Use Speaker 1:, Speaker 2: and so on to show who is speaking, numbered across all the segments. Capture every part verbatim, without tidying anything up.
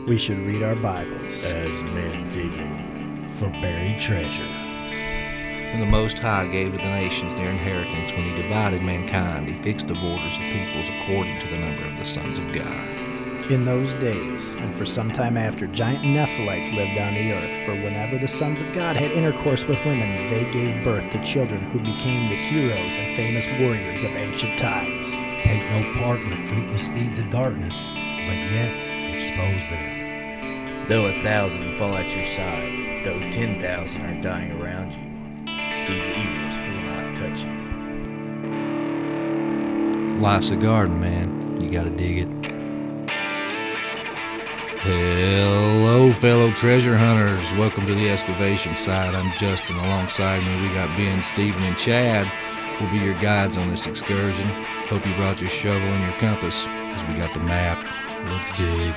Speaker 1: we should read our Bibles
Speaker 2: as men digging
Speaker 3: for buried treasure.
Speaker 4: When the Most High gave to the nations their inheritance, when he divided mankind, he fixed the borders of peoples according to the number of the sons of God.
Speaker 1: In those days, and for some time after, giant Nephilites lived on the earth, for whenever the sons of God had intercourse with women, they gave birth to children who became the heroes and famous warriors of ancient times.
Speaker 3: Take no part in the fruitless deeds of darkness, but yet expose them.
Speaker 2: Though a thousand fall at your side, though ten thousand are dying around you, these evils will not touch you.
Speaker 4: Life's a garden, man. You gotta dig it. Hello, fellow treasure hunters. Welcome to the excavation site. I'm Justin. Alongside me, we got Ben, Stephen, and Chad. We'll be your guides on this excursion. Hope you brought your shovel and your compass, because we got the map. Let's dig.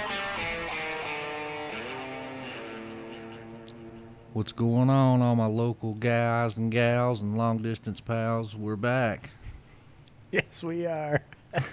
Speaker 4: What's going on, all my local guys and gals and long-distance pals? We're back.
Speaker 1: Yes, we are.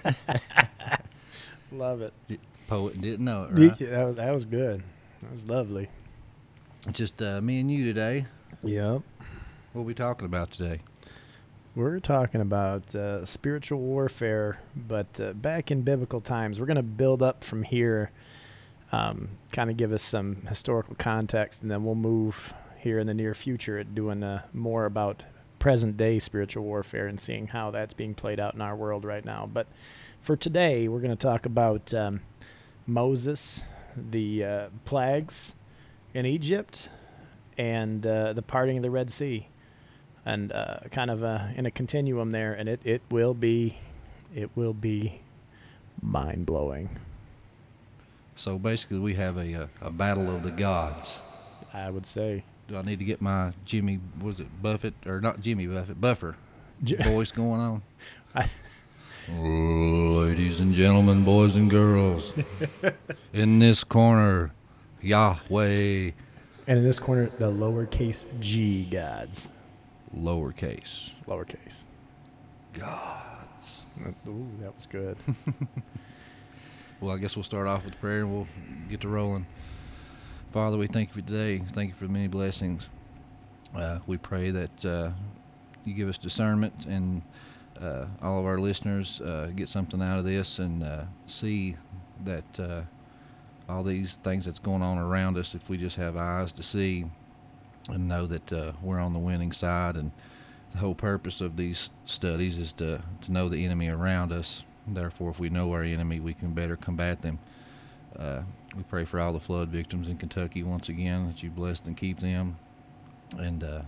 Speaker 1: Love it.
Speaker 4: Poet didn't know it, right?
Speaker 1: Yeah, that was, that was good. That was lovely.
Speaker 4: Just uh, me and you today.
Speaker 1: Yep.
Speaker 4: What are we talking about today?
Speaker 1: We're talking about uh, spiritual warfare, but uh, back in biblical times. We're going to build up from here, um, kind of give us some historical context, and then we'll move here in the near future at doing uh, more about present-day spiritual warfare and seeing how that's being played out in our world right now. But for today, we're going to talk about um, Moses, the uh, plagues in Egypt, and uh, the parting of the Red Sea. And uh, kind of uh, in a continuum there, and it, it will be, it will be mind-blowing.
Speaker 4: So basically, we have a, a a battle of the gods.
Speaker 1: I would say.
Speaker 4: Do I need to get my Jimmy? Was it Buffett or not Jimmy Buffett? Buffer
Speaker 1: J-
Speaker 4: voice going on?
Speaker 1: I,
Speaker 4: Oh, ladies and gentlemen, boys and girls, in this corner, Yahweh.
Speaker 1: and in this corner, the lowercase g gods.
Speaker 4: Lowercase
Speaker 1: Lowercase.
Speaker 4: gods.
Speaker 1: Ooh, that was good.
Speaker 4: Well, I guess we'll start off with prayer and we'll get to rolling. Father, we thank you for today. Thank you for the many blessings. Uh, we pray that uh, you give us discernment and uh, all of our listeners uh, get something out of this and uh, see that uh, all these things that's going on around us, if we just have eyes to see and know that uh, we're on the winning side. And the whole purpose of these studies is to, to know the enemy around us. Therefore, if we know our enemy, we can better combat them. Uh, we pray for all the flood victims in Kentucky once again, that you bless and keep them. And uh,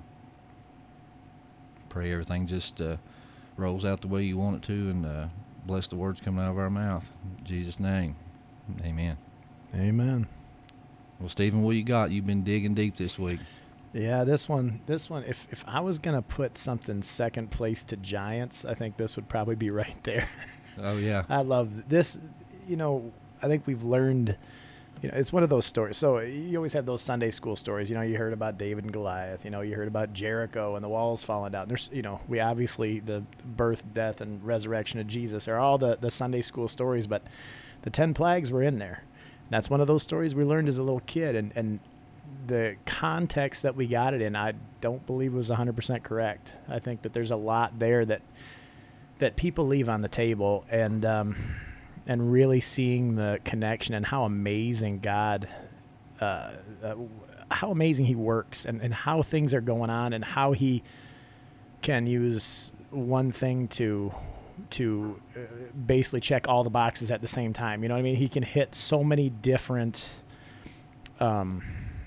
Speaker 4: pray everything just uh, rolls out the way you want it to, and uh, bless the words coming out of our mouth. In Jesus' name, amen.
Speaker 1: Amen.
Speaker 4: Well, Stephen, what you got? You've been digging deep this week.
Speaker 1: Yeah, this one, this one. If if I was gonna put something second place to Giants, I think this would probably be right there.
Speaker 4: Oh, yeah.
Speaker 1: I love this. You know, I think we've learned. You know, it's one of those stories. So you always have those Sunday school stories. You know, you heard about David and Goliath. You know, you heard about Jericho and the walls falling down. There's, you know, we obviously the birth, death, and resurrection of Jesus are all the the Sunday school stories. But the ten plagues were in there. That's one of those stories we learned as a little kid, and and. The context that we got it in, I don't believe was one hundred percent correct. I think that there's a lot there that that people leave on the table, and um, and really seeing the connection and how amazing God, uh, uh, how amazing He works, and, and how things are going on, and how He can use one thing to to uh, basically check all the boxes at the same time. You know what I mean? He can hit so many different. Um,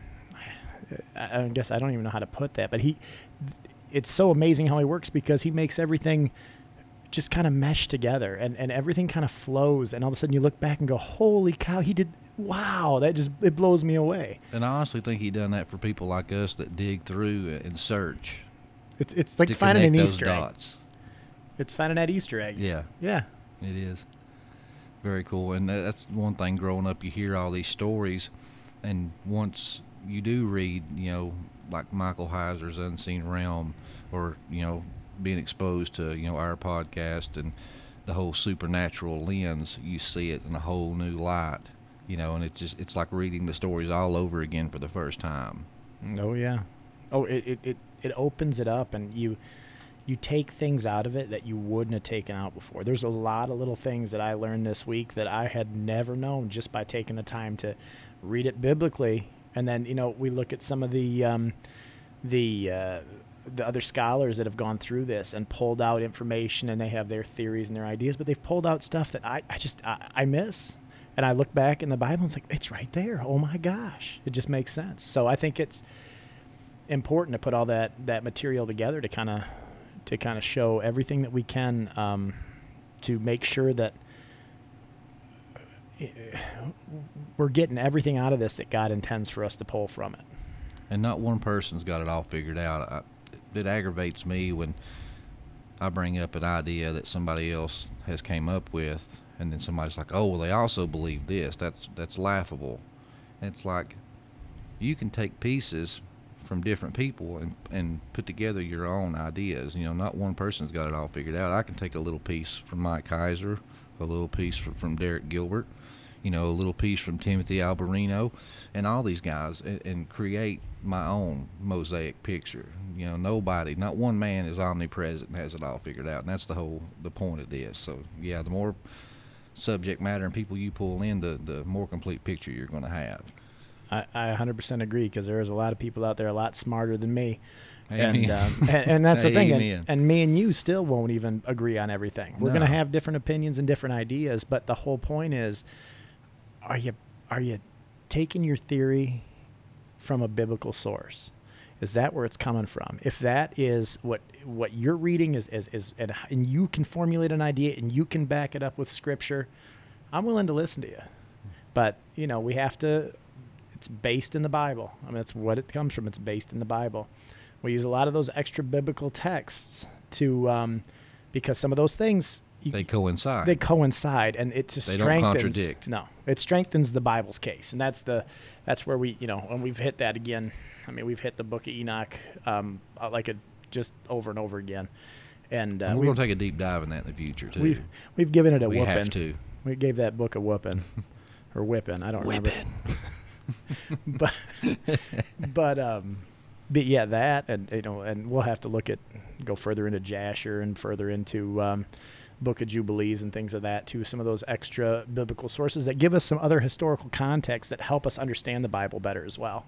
Speaker 1: I guess I don't even know how to put that, but he, it's so amazing how he works, because he makes everything just kind of mesh together, and, and everything kind of flows, and all of a sudden you look back and go, holy cow, he did, wow, that just, it blows me away.
Speaker 4: And I honestly think he done that for people like us that dig through and search.
Speaker 1: It's it's like
Speaker 4: to
Speaker 1: finding an
Speaker 4: connect
Speaker 1: Easter
Speaker 4: those
Speaker 1: egg.
Speaker 4: dots.
Speaker 1: It's finding that Easter egg.
Speaker 4: Yeah.
Speaker 1: Yeah.
Speaker 4: It is. Very cool. And that's one thing growing up, you hear all these stories, and once you do read, you know, like Michael Heiser's Unseen Realm, or, you know, being exposed to, you know, our podcast and the whole supernatural lens, you see it in a whole new light. you know, and it's just it's like reading the stories all over again for the first time.
Speaker 1: Oh yeah. Oh, it, it, it, it opens it up, and you you take things out of it that you wouldn't have taken out before. There's a lot of little things that I learned this week that I had never known just by taking the time to read it biblically. And then, you know, we look at some of the um, the uh, the other scholars that have gone through this and pulled out information, and they have their theories and their ideas, but they've pulled out stuff that I, I just I, I miss. And I look back in the Bible and it's like, it's right there. Oh my gosh. It just makes sense. So I think it's important to put all that, that material together to kind of to kind of show everything that we can, um, to make sure that we're getting everything out of this that God intends for us to pull from it.
Speaker 4: And not one person's got it all figured out. I, it aggravates me when I bring up an idea that somebody else has came up with, and then somebody's like, oh, well, they also believe this. That's that's laughable. And it's like, you can take pieces from different people and, and put together your own ideas. You know, not one person's got it all figured out. I can take a little piece from Mike Kaiser, a little piece from, from Derek Gilbert, you know, a little piece from Timothy Alberino, and all these guys, and, and create my own mosaic picture. You know, nobody, not one man is omnipresent and has it all figured out, and that's the whole, the point of this. So, yeah, the more subject matter and people you pull in, the, the more complete picture you're going to have.
Speaker 1: I, I one hundred percent agree, because there's a lot of people out there a lot smarter than me.
Speaker 4: Amen.
Speaker 1: And, um, and and that's the thing. And,
Speaker 4: Amen.
Speaker 1: and me and you still won't even agree on everything. We're
Speaker 4: No.
Speaker 1: going to have different opinions and different ideas, but the whole point is, are you are you taking your theory from a biblical source? Is that where it's coming from? If that is what what you're reading is is, is and, and you can formulate an idea and you can back it up with scripture, I'm willing to listen to you. But, you know, we have to, it's based in the Bible. I mean, that's what it comes from. It's based in the Bible. We use a lot of those extra biblical texts to, um, because some of those things, you,
Speaker 4: They coincide.
Speaker 1: they coincide, and it just
Speaker 4: They don't
Speaker 1: strengthens.
Speaker 4: contradict.
Speaker 1: No, it strengthens the Bible's case, and that's the, that's where we, you know, and we've hit that again. I mean, we've hit the Book of Enoch, um, uh, like a just over and over again, and, uh,
Speaker 4: and we're
Speaker 1: we've,
Speaker 4: going to take a deep dive in that in the future, too.
Speaker 1: we've we've given it a
Speaker 4: we
Speaker 1: whooping.
Speaker 4: have to.
Speaker 1: We gave that book a whooping, or whipping. I don't remember. but but um, but yeah, that, and you know, and we'll have to look at go further into Jasher and further into um, Book of Jubilees and things of that too. Some of those extra biblical sources that give us some other historical context that help us understand the Bible better as well.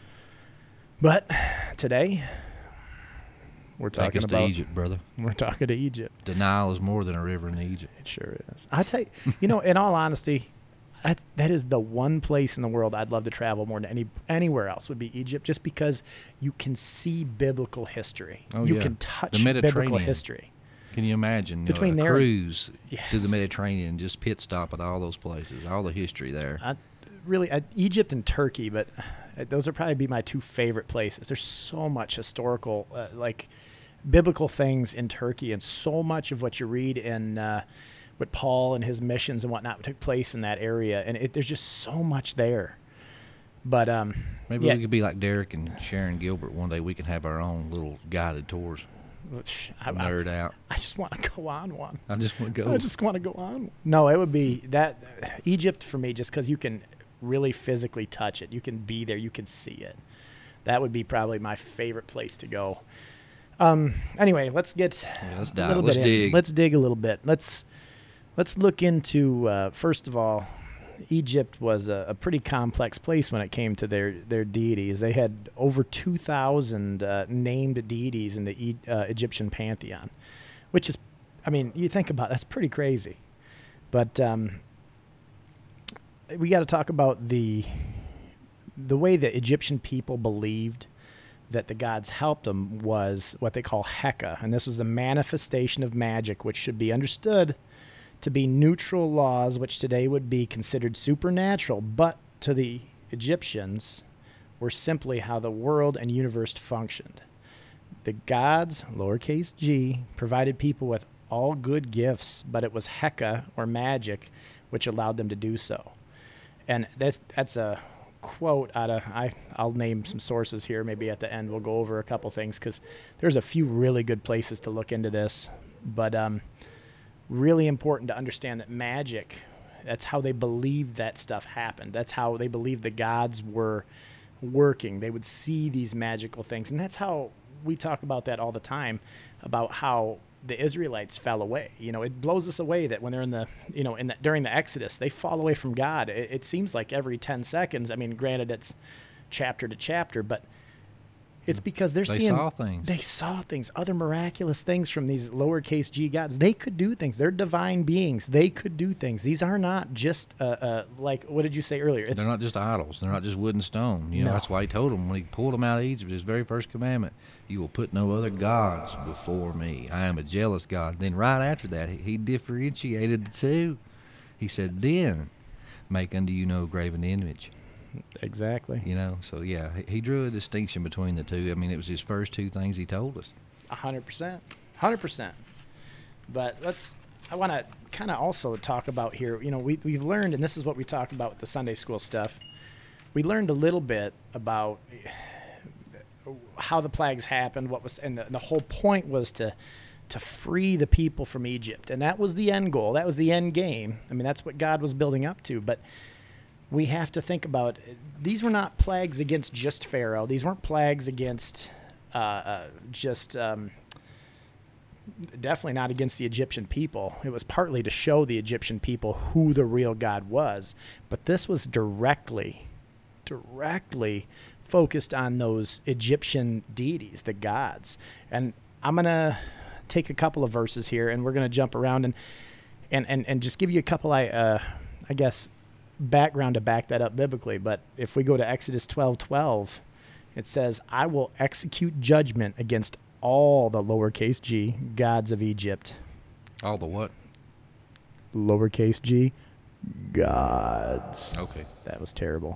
Speaker 1: But today, we're
Speaker 4: Take
Speaker 1: talking
Speaker 4: us
Speaker 1: about
Speaker 4: to Egypt, brother.
Speaker 1: we're talking to Egypt.
Speaker 4: The Nile is more than a river in Egypt.
Speaker 1: It sure is. I tell you, you know, in all honesty, that that is the one place in the world I'd love to travel more than any anywhere else would be Egypt, just because you can see biblical history.
Speaker 4: Oh,
Speaker 1: you
Speaker 4: yeah.
Speaker 1: can touch
Speaker 4: The
Speaker 1: biblical
Speaker 4: Mediterranean.
Speaker 1: history.
Speaker 4: Can you imagine, you
Speaker 1: Between
Speaker 4: know, a
Speaker 1: there-
Speaker 4: cruise to the
Speaker 1: Yes.
Speaker 4: Mediterranean, just pit stop at all those places, all the history there.
Speaker 1: I, really, uh, Egypt and Turkey, but uh, those would probably be my two favorite places. There's so much historical, uh, like biblical things in Turkey, and so much of what you read in uh, what Paul and his missions and whatnot took place in that area, and it, there's just so much there. But um,
Speaker 4: Maybe
Speaker 1: yeah,
Speaker 4: we could be like Derek and Sharon Gilbert one day. We can have our own little guided tours.
Speaker 1: which I, I,
Speaker 4: Nerd out.
Speaker 1: I just want to go on one.
Speaker 4: I just want to go.
Speaker 1: I just want to go on. No, it would be that Egypt for me, just because you can really physically touch it. You can be there. You can see it. That would be probably my favorite place to go. Um. Anyway, let's get
Speaker 4: Yeah, let's
Speaker 1: a
Speaker 4: dive.
Speaker 1: little
Speaker 4: Let's
Speaker 1: bit
Speaker 4: dig.
Speaker 1: in. Let's dig a little bit. Let's let's look into uh, first of all, Egypt was a, a pretty complex place when it came to their their deities. They had over two thousand uh, named deities in the e- uh, Egyptian pantheon, which is, I mean, you think about it, that's pretty crazy. But um, we got to talk about the the way the Egyptian people believed that the gods helped them was what they call Heka, and this was the manifestation of magic, which should be understood to be neutral laws, which today would be considered supernatural, but to the Egyptians were simply how the world and universe functioned. The gods, lowercase g, provided people with all good gifts, but it was Heka, or magic, which allowed them to do so. And that's that's a quote out of, I, I'll name some sources here. Maybe at the end we'll go over a couple things, because there's a few really good places to look into this. But um, really important to understand that magic That's how they believed that stuff happened. That's how they believed the gods were working. They would see these magical things. And that's how we talk about that all the time, about how the Israelites fell away. You know, it blows us away that when they're in the, you know, in the, during the Exodus, they fall away from God. It, it seems like every ten seconds. I mean, granted, it's chapter to chapter, but it's because they're
Speaker 4: They
Speaker 1: seeing
Speaker 4: saw things.
Speaker 1: They saw things, other miraculous things from these lowercase g gods. They could do things. They're divine beings. They could do things. These are not just uh, uh, like, what did you say earlier? It's
Speaker 4: They're not just idols. They're not just wood and stone. You know,
Speaker 1: No.
Speaker 4: that's why he told them when he pulled them out of Egypt, his very first commandment, you will put no other gods before me. I am a jealous God. Then right after that, he, he differentiated the two. He said, then make unto you no graven image.
Speaker 1: exactly
Speaker 4: You know, so yeah, he, he drew a distinction between the two. I mean, it was his first two things he told us.
Speaker 1: a hundred percent, hundred percent. But let's. I want to kind of also talk about here. You know, we we've learned, and this is what we talk about with the Sunday school stuff. We learned a little bit about how the plagues happened. What was, and the, the whole point was to to free the people from Egypt, and that was the end goal. That was the end game. I mean, that's what God was building up to. But we have to think about, these were not plagues against just Pharaoh. These weren't plagues against uh, uh, just um, definitely not against the Egyptian people. It was partly to show the Egyptian people who the real God was, but this was directly directly focused on those Egyptian deities, the gods. And I'm going to take a couple of verses here, and we're going to jump around and and and, and just give you a couple I uh, I guess background to back that up biblically. But if we go to Exodus twelve twelve, it says, I will execute judgment against all the lowercase g gods of Egypt.
Speaker 4: All the what?
Speaker 1: Lowercase g gods.
Speaker 4: Okay.
Speaker 1: That was terrible.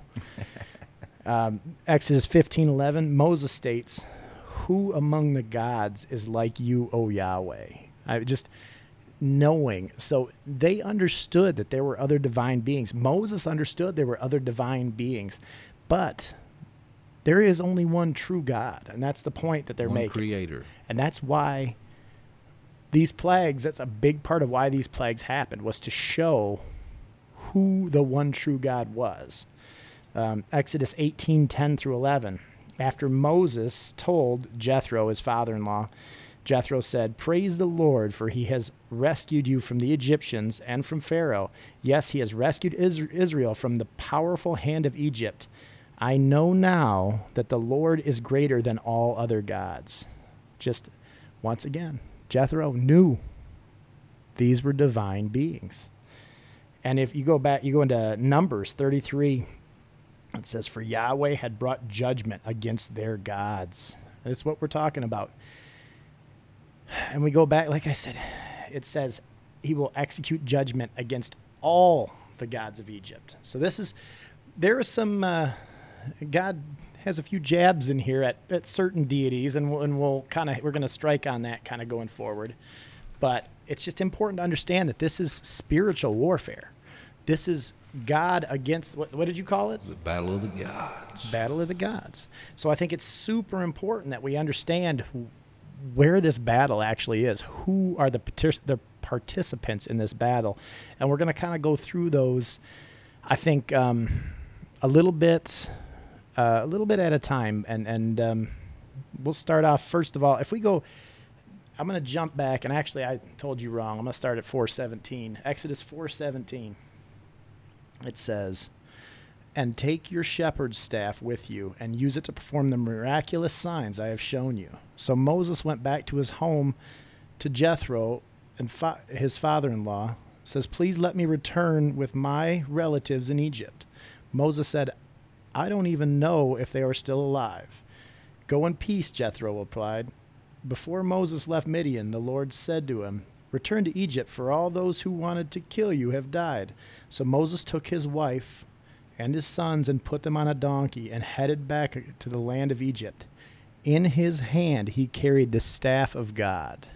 Speaker 1: um, Exodus fifteen eleven, Moses states, who among the gods is like you, O Yahweh? I just knowing. So they understood that there were other divine beings. Moses understood there were other divine beings, but there is only one true God, and that's the point that they're
Speaker 4: One
Speaker 1: making.
Speaker 4: creator.
Speaker 1: And that's why these plagues, that's a big part of why these plagues happened, was to show who the one true God was. Um, Exodus eighteen ten through eleven. After Moses told Jethro, his father-in-law, Jethro said, praise the Lord, for he has rescued you from the Egyptians and from Pharaoh. Yes, he has rescued Israel from the powerful hand of Egypt. I know now that the Lord is greater than all other gods. Just once again, Jethro knew these were divine beings. And if you go back, you go into Numbers thirty-three, it says, for Yahweh had brought judgment against their gods. That's what we're talking about. And we go back, like I said, it says he will execute judgment against all the gods of Egypt. So this is, there is some, uh, God has a few jabs in here at, at certain deities, and we'll, and we'll kind of, we're going to strike on that kind of going forward. But it's just important to understand that this is spiritual warfare. This is God against, what, what did you call it?
Speaker 4: The battle of the gods.
Speaker 1: Battle of the gods. So I think it's super important that we understand who, where this battle actually is. Who are the partic- the participants in this battle? And we're going to kind of go through those, I think, um, a little bit, uh, a little bit at a time. And, and um, we'll start off, first of all, if we go, I'm going to jump back, and actually I told you wrong. I'm going to start at four seventeen. Exodus four seventeen. It says, and take your shepherd's staff with you and use it to perform the miraculous signs I have shown you. So Moses went back to his home to Jethro, and fa- his father-in-law, says, please let me return with my relatives in Egypt. Moses said, I don't even know if they are still alive. Go in peace, Jethro replied. Before Moses left Midian, the Lord said to him, return to Egypt, for all those who wanted to kill you have died. So Moses took his wife and his sons and put them on a donkey and headed back to the land of Egypt. In his hand he carried the staff of God.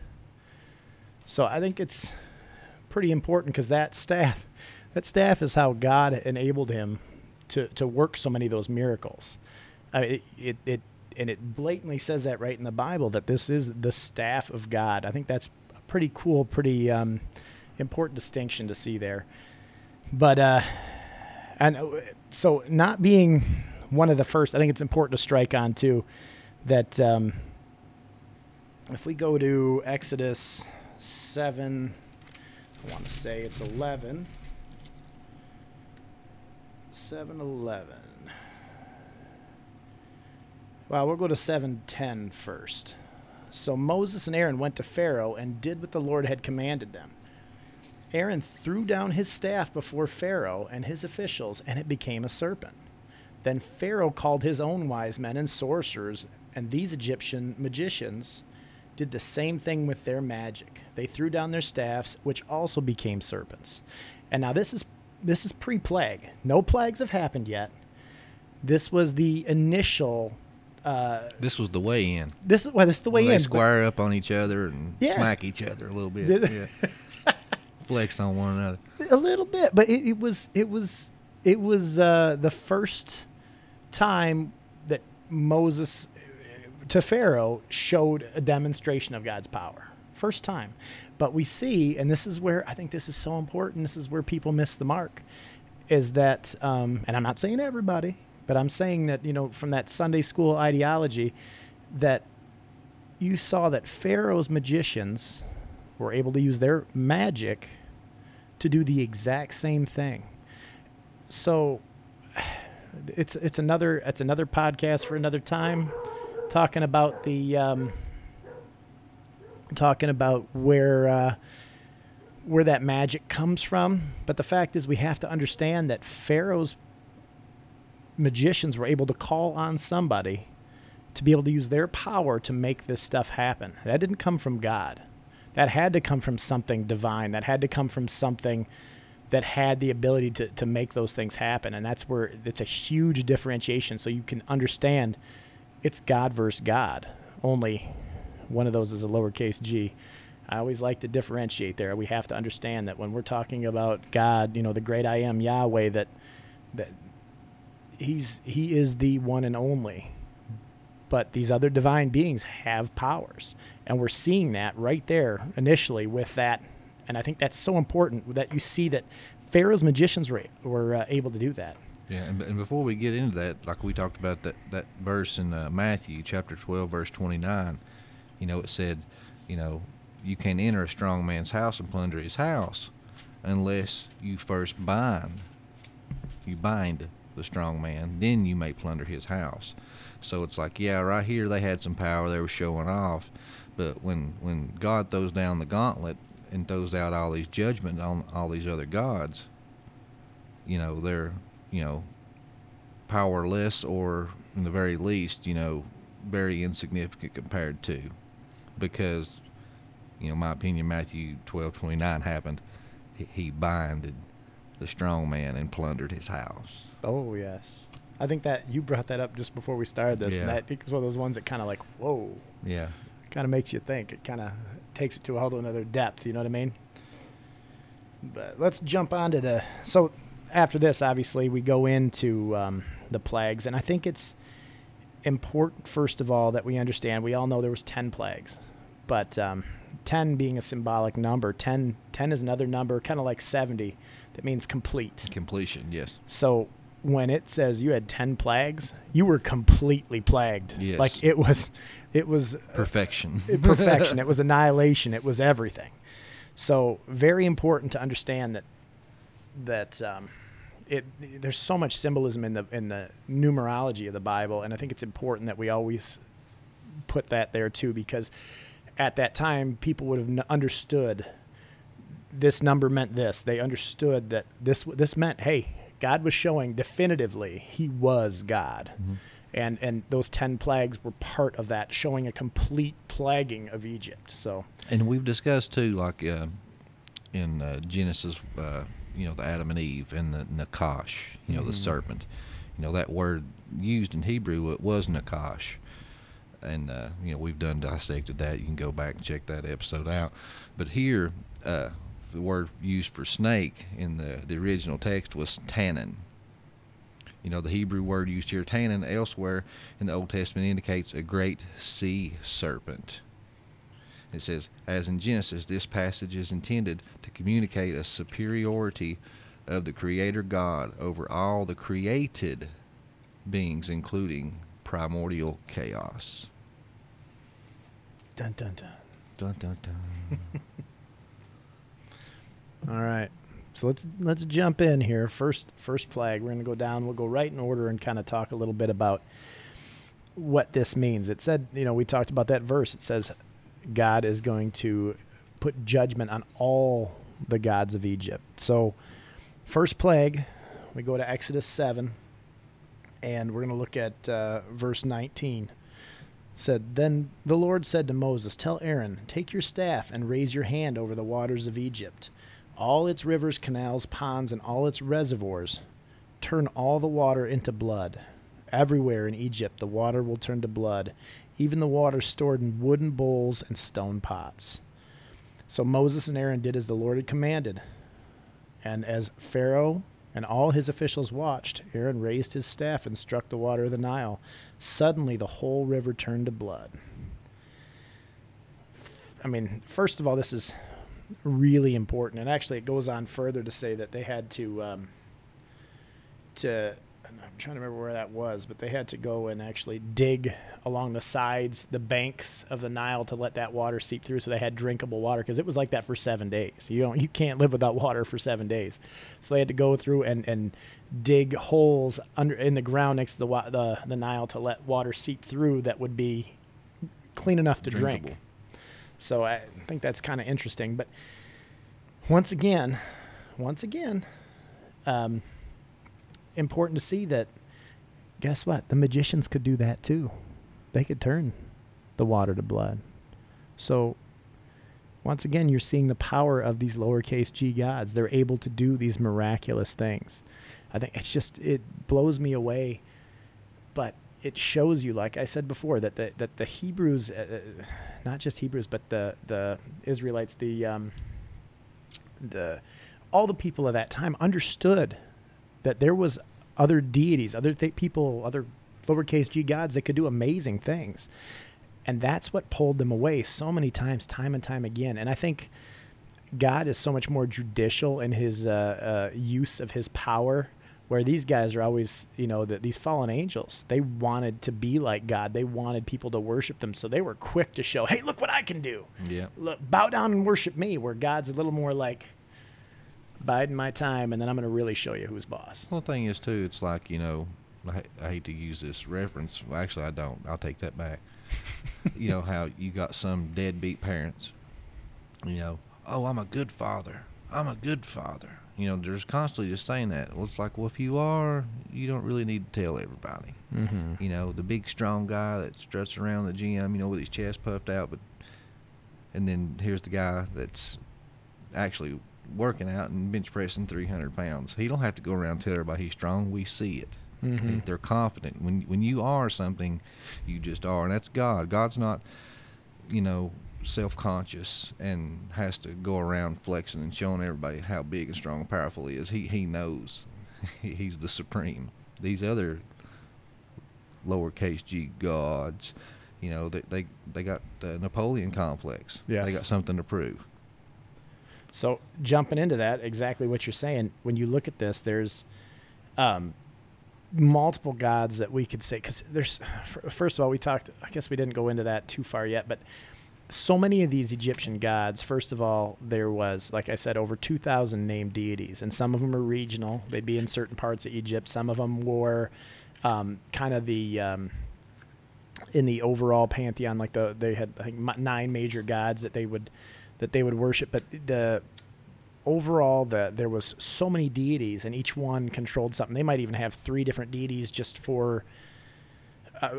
Speaker 1: So I think it's pretty important, because that staff, that staff is how God enabled him to, to work so many of those miracles. Uh, it, it, it, and it blatantly says that right in the Bible, that this is the staff of God. I think that's a pretty cool, pretty um, important distinction to see there. But uh, and uh, so not being one of the first, I think it's important to strike on too that um, if we go to Exodus seven, I want to say it's eleven. seven eleven. Well, we'll go to seven ten first. So Moses and Aaron went to Pharaoh and did what the Lord had commanded them. Aaron threw down his staff before Pharaoh and his officials, and it became a serpent. Then Pharaoh called his own wise men and sorcerers, and these Egyptian magicians did the same thing with their magic. They threw down their staffs, which also became serpents. And now this is this is pre-plague. No plagues have happened yet. This was the initial. Uh,
Speaker 4: This was the way in.
Speaker 1: this is well, this is the way
Speaker 4: Well, they
Speaker 1: in. but-
Speaker 4: square up on each other and
Speaker 1: Yeah.
Speaker 4: smack each other a little bit.
Speaker 1: Did-
Speaker 4: yeah. Flex on one another.
Speaker 1: A little bit, but it, it was it was it was uh, the first time that Moses uh, to Pharaoh showed a demonstration of God's power. First time. But we see, and this is where I think this is so important, this is where people miss the mark, is that, um, and I'm not saying everybody, but I'm saying that, you know, from that Sunday school ideology, that you saw that Pharaoh's magicians were able to use their magic to do the exact same thing. So it's it's another it's another podcast for another time, talking about the um, talking about where uh, where that magic comes from. But the fact is, we have to understand that Pharaoh's magicians were able to call on somebody to be able to use their power to make this stuff happen. That didn't come from God. That had to come from something divine. That had to come from something that had the ability to, to make those things happen. And that's where it's a huge differentiation. So you can understand it's God versus God. Only one of those is a lowercase g. I always like to differentiate there. We have to understand that when we're talking about God, you know, the great I am Yahweh, that that he's he is the one and only. But these other divine beings have powers. And we're seeing that right there initially with that. And I think that's so important that you see that Pharaoh's magicians were, were uh, able to do that.
Speaker 4: Yeah, and, and before we get into that, like we talked about that, that verse in uh, Matthew chapter twelve, verse twenty-nine, you know, it said, you know, you can't enter a strong man's house and plunder his house unless you first bind. You bind the strong man, then you may plunder his house. So it's like, yeah, right here they had some power, they were showing off. But when, when God throws down the gauntlet and throws out all these judgments on all these other gods, you know, they're, you know, powerless, or in the very least, you know, very insignificant compared to. Because, you know, in my opinion, Matthew twelve twenty-nine happened. He, he binded the strong man and plundered his house.
Speaker 1: Oh, yes. I think that you brought that up just before we started this.
Speaker 4: Yeah.
Speaker 1: And that it's one of those ones that kind of like, whoa,
Speaker 4: Yeah.
Speaker 1: kind of makes you think. It kind of takes it to a whole another depth. You know what I mean? But let's jump on to the. So after this, obviously, we go into um, the plagues. And I think it's important, first of all, that we understand. We all know there was ten plagues. But um, ten being a symbolic number, ten, ten is another number, kind of like seventy, that means complete.
Speaker 4: Completion, yes.
Speaker 1: So when it says you had ten plagues, you were completely plagued.
Speaker 4: Yes.
Speaker 1: Like it was, it was
Speaker 4: Perfection.
Speaker 1: uh, perfection. It was annihilation. It was everything. So very important to understand that, that um, it, there's so much symbolism in the, in the numerology of the Bible. And I think it's important that we always put that there too, because at that time people would have n- understood this number meant this. They understood that this, this meant, hey, God was showing definitively he was God.
Speaker 4: Mm-hmm.
Speaker 1: And and those ten plagues were part of that, showing a complete plaguing of Egypt. So
Speaker 4: And we've discussed too, like uh, in uh, Genesis, uh, you know, the Adam and Eve and the Nakash, you know,
Speaker 1: Mhm.
Speaker 4: the serpent. You know, that word used in Hebrew, it was Nakash. And, uh, you know, we've done dissected that. You can go back and check that episode out. But here, uh, the word used for snake in the, the original text was tannin. You know, the Hebrew word used here, tannin, elsewhere in the Old Testament indicates a great sea serpent. It says, as in Genesis, this passage is intended to communicate a superiority of the Creator God over all the created beings, including primordial chaos.
Speaker 1: Dun dun dun.
Speaker 4: Dun, dun, dun.
Speaker 1: All right. So let's let's jump in here. First first plague. We're going to go down. We'll go right in order and kind of talk a little bit about what this means. It said, you know, we talked about that verse. It says God is going to put judgment on all the gods of Egypt. So first plague, we go to Exodus seven, and we're going to look at uh, verse nineteen. It said, "Then the Lord said to Moses, 'Tell Aaron, take your staff and raise your hand over the waters of Egypt, all its rivers, canals, ponds, and all its reservoirs. Turn all the water into blood. Everywhere in Egypt the water will turn to blood, even the water stored in wooden bowls and stone pots.' So Moses and Aaron did as the Lord had commanded. And as Pharaoh and all his officials watched, Aaron raised his staff and struck the water of the Nile. Suddenly the whole river turned to blood." I mean, first of all, this is really important. And actually it goes on further to say that they had to, um, to, I'm trying to remember where that was, but they had to go and actually dig along the sides, the banks of the Nile, to let that water seep through, so they had drinkable water, because it was like that for seven days. You don't, you can't live without water for seven days. So they had to go through and, and dig holes under in the ground next to the, wa- the the Nile to let water seep through that would be clean enough to
Speaker 4: Drinkable.
Speaker 1: drink. So I think that's kind of interesting. But once again, once again, um, important to see that, guess what? The magicians could do that too. They could turn the water to blood. So once again, you're seeing the power of these lowercase g gods. They're able to do these miraculous things. I think it's just, it blows me away. But it shows you, like I said before, that the, that the Hebrews, uh, not just Hebrews, but the, the Israelites, the, um, the, all the people of that time understood that there was other deities, other th- people, other lowercase g gods that could do amazing things. And that's what pulled them away so many times, time and time again. And I think God is so much more judicial in his uh, uh, use of his power, where these guys are always, you know, the, these fallen angels, they wanted to be like God. They wanted people to worship them. So they were quick to show, hey, look what I can do.
Speaker 4: Yeah.
Speaker 1: Look, bow down and worship me, where God's a little more like, biding my time, and then I'm going to really show you who's boss.
Speaker 4: Well, the thing is, too, it's like, you know, I, I hate to use this reference. Well, actually, I don't. I'll take that back. You know, how you got some deadbeat parents, you know, oh, I'm a good father. I'm a good father. You know, they're just constantly just saying that. Well, it's like, well, if you are, you don't really need to tell everybody.
Speaker 1: Mm-hmm.
Speaker 4: You know, the big, strong guy that struts around the gym, you know, with his chest puffed out, but, and then here's the guy that's actually working out and bench pressing three hundred pounds. He don't have to go around and tell everybody he's strong. We see it.
Speaker 1: Mm-hmm.
Speaker 4: They're confident. When when you are something, you just are, and that's God. God's not, you know, self-conscious and has to go around flexing and showing everybody how big and strong and powerful he is. He he knows he's the supreme. These other lowercase g gods, you know, they they, they got the Napoleon complex.
Speaker 1: Yes.
Speaker 4: They got something to prove.
Speaker 1: So jumping into that, exactly what you're saying, when you look at this, there's um, multiple gods that we could say, because there's, first of all, we talked, I guess we didn't go into that too far yet, but so many of these Egyptian gods, first of all, there was, like I said, over two thousand named deities, and some of them are regional. They'd be in certain parts of Egypt. Some of them were um, kind of the, um, in the overall pantheon, like the, they had, I think, nine major gods that they would, that they would worship, but the overall, the there was so many deities, and each one controlled something. They might even have three different deities just for uh,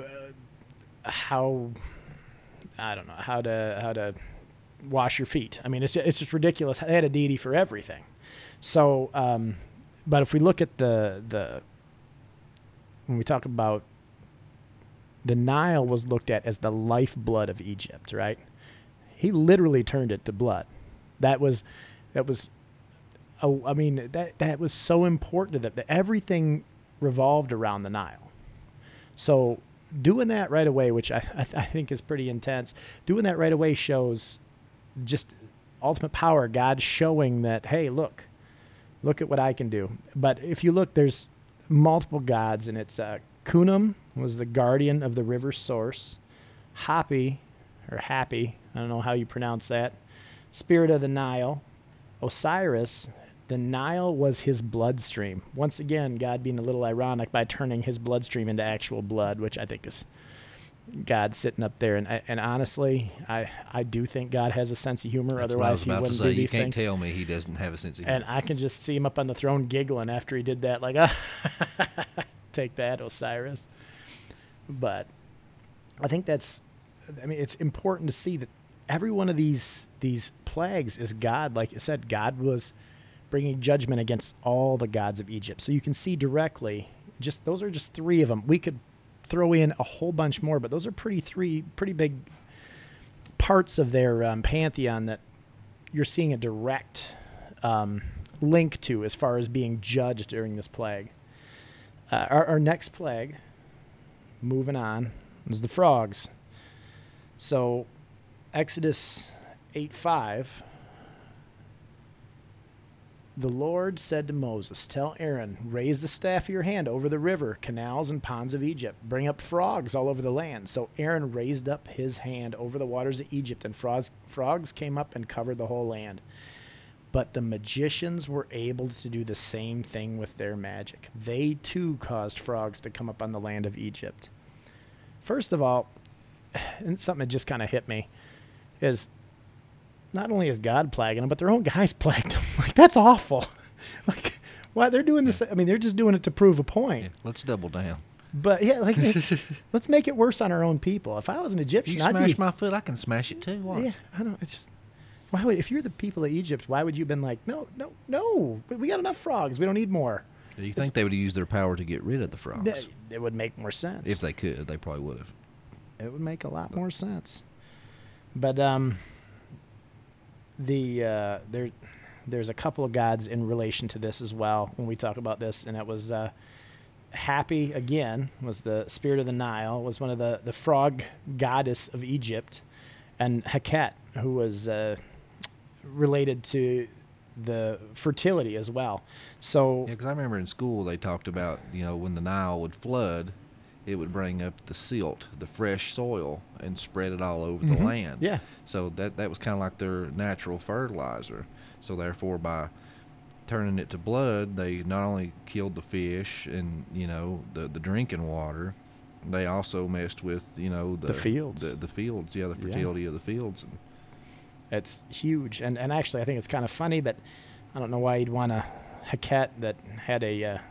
Speaker 1: how, I don't know, how to how to wash your feet. I mean, it's it's just ridiculous. They had a deity for everything. So, um, but if we look at the the when we talk about the Nile, was looked at as the lifeblood of Egypt, right? He literally turned it to blood. That was, that was, oh, I mean, that that was so important to them, that everything revolved around the Nile. So doing that right away, which I, I, I think is pretty intense, doing that right away shows just ultimate power. God showing that, hey, look, Look at what I can do. But if you look, there's multiple gods, and it's uh, Kunum was the guardian of the river source. Hapi, or Happy, I don't know how you pronounce that, spirit of the Nile. Osiris, the Nile was his bloodstream. Once again, God being a little ironic by turning his bloodstream into actual blood, which I think is God sitting up there. And and honestly, I, I do think God has a sense of humor.
Speaker 4: That's
Speaker 1: Otherwise, he
Speaker 4: what I was
Speaker 1: wouldn't
Speaker 4: about to
Speaker 1: do
Speaker 4: say. You
Speaker 1: these
Speaker 4: can't
Speaker 1: things.
Speaker 4: tell me he doesn't have a sense of humor.
Speaker 1: And I can just see him up on the throne giggling after he did that, like, ah, take that, Osiris. But I think that's, I mean, it's important to see that every one of these these plagues is God. Like I said, God was bringing judgment against all the gods of Egypt. So you can see directly, just those are just three of them. We could throw in a whole bunch more, but those are pretty three pretty big parts of their um, pantheon that you're seeing a direct um, link to as far as being judged during this plague. Uh, our, our next plague, moving on, is the frogs. So Exodus eight five, the Lord said to Moses, tell Aaron, raise the staff of your hand over the river, canals, and ponds of Egypt. Bring up frogs all over the land. So Aaron raised up his hand over the waters of Egypt, and frogs, frogs came up and covered the whole land. But the magicians were able to do the same thing with their magic. They too caused frogs to come up on the land of Egypt. First of all, and something that just kind of hit me, is not only is God plaguing them, but their own guys plagued them. Like, that's awful. Like, why they're doing this? I mean, they're just doing it to prove a point.
Speaker 4: Yeah, let's double down.
Speaker 1: But yeah, like, it's, let's make it worse on our own people. If I was an Egyptian,
Speaker 4: You
Speaker 1: I'd
Speaker 4: smash
Speaker 1: be,
Speaker 4: my foot, I can smash it too. Watch.
Speaker 1: yeah, I don't. It's just, why would, if you're the people of Egypt, why would you have been like, no, no, no, we got enough frogs, we don't need more?
Speaker 4: Do you think they would use their power to get rid of the frogs?
Speaker 1: That- It would make more sense.
Speaker 4: If they could, they probably would have.
Speaker 1: It would make a lot more sense. But um, the uh, there, there's a couple of gods in relation to this as well when we talk about this, and it was uh, Happy again was the spirit of the Nile, was one of the the frog goddess of Egypt, and Heket, who was uh, related to the fertility as well. So
Speaker 4: Yeah, because I remember in school they talked about, you know, when the Nile would flood, it would bring up the silt, the fresh soil, and spread it all over
Speaker 1: Mhm.
Speaker 4: the land.
Speaker 1: Yeah.
Speaker 4: So that that was kind of like their natural fertilizer. So therefore, by turning it to blood, they not only killed the fish and, you know, the the drinking water, they also messed with, you know, the,
Speaker 1: The fields.
Speaker 4: The, the fields, yeah, the
Speaker 1: Yeah.
Speaker 4: fertility of the fields. And
Speaker 1: it's huge. And and actually, I think it's kind of funny, but I don't know why you'd want a Heket that had a uh,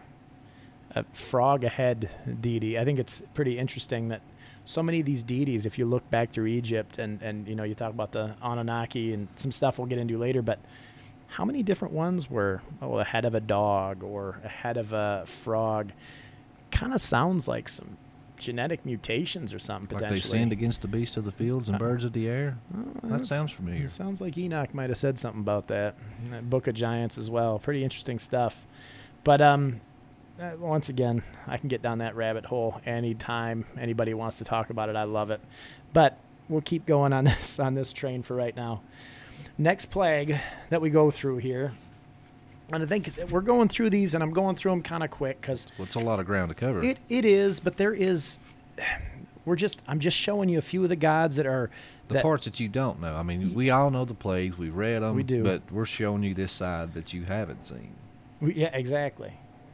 Speaker 1: a frog ahead deity. I think it's pretty interesting that so many of these deities, if you look back through Egypt and, and you know, you talk about the Anunnaki and some stuff we'll get into later, but how many different ones were, oh, a head of a dog or a head of a frog? Kind of sounds like some genetic mutations or something,
Speaker 4: like
Speaker 1: potentially.
Speaker 4: they sinned against the beasts of the fields and
Speaker 1: Uh,
Speaker 4: birds of the air.
Speaker 1: Oh,
Speaker 4: That
Speaker 1: that's-
Speaker 4: sounds familiar.
Speaker 1: It sounds like Enoch might have said something about that. In that Book of Giants as well. Pretty interesting stuff. But um, uh, once again, I can get down that rabbit hole anytime anybody wants to talk about it. I love it. But we'll keep going on this on this train for right now. Next plague that we go through here, and I think we're going through these, and I'm going through them kind of quick because
Speaker 4: Well, it's a lot of ground to cover.
Speaker 1: it it is. But there is, we're just I'm just showing you a few of the gods that are
Speaker 4: the
Speaker 1: that,
Speaker 4: parts that you don't know. I mean, we all know the plagues. We've read them.
Speaker 1: We do.
Speaker 4: But we're showing you this side that you haven't seen.
Speaker 1: We- Yeah, exactly.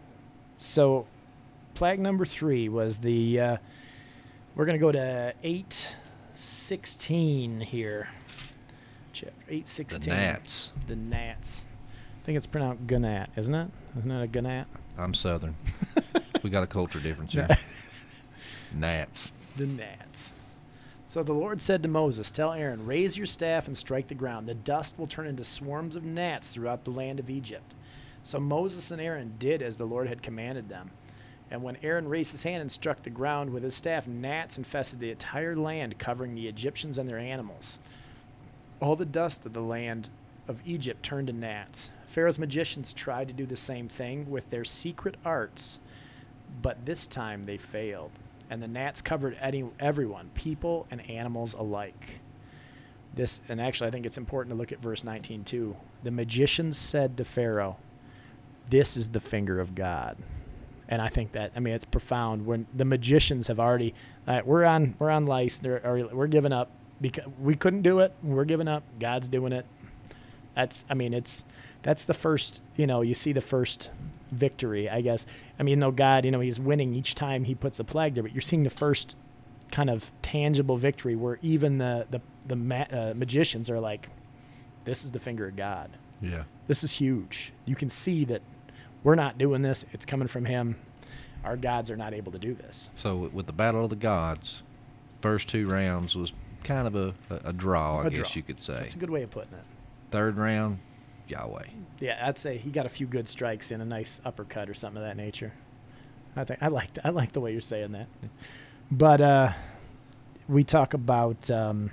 Speaker 1: So, plague number three was the. Uh, we're gonna go to eight sixteen here. Chapter eight
Speaker 4: The
Speaker 1: sixteen.
Speaker 4: gnats.
Speaker 1: The gnats. I think it's pronounced gnat, isn't it? Isn't it a gnat?
Speaker 4: I'm Southern. We got a culture difference here. Gnats.
Speaker 1: It's the gnats. So the Lord said to Moses, tell Aaron, raise your staff and strike the ground. The dust will turn into swarms of gnats throughout the land of Egypt. So Moses and Aaron did as the Lord had commanded them. And when Aaron raised his hand and struck the ground with his staff, gnats infested the entire land, covering the Egyptians and their animals. All the dust of the land of Egypt turned to gnats. Pharaoh's magicians tried to do the same thing with their secret arts, but this time they failed. And the gnats covered any, everyone, people and animals alike. This, and actually I think it's important to look at verse nineteen too. The magicians said to Pharaoh, this is the finger of God. And I think that, I mean, it's profound when the magicians have already, all right, we're on, we're on lice, They're, or we're giving up because we couldn't do it. We're giving up. God's doing it. That's, I mean, it's, that's the first, you know, you see the first victory, I guess. I mean, no, God, you know, he's winning each time he puts a plague there, but you're seeing the first kind of tangible victory where even the, the, the ma- uh, magicians are like, this is the finger of God.
Speaker 4: Yeah.
Speaker 1: This is huge. You can see that we're not doing this. It's coming from him. Our gods are not able to do this.
Speaker 4: So with the Battle of the Gods, first two rounds was kind of a, a, a draw, I
Speaker 1: A
Speaker 4: guess
Speaker 1: draw.
Speaker 4: you could say.
Speaker 1: That's a good way of putting it.
Speaker 4: Third round, Yahweh.
Speaker 1: Yeah, I'd say he got a few good strikes in, a nice uppercut or something of that nature. I think I like I like the way you're saying that. But uh, we talk about um,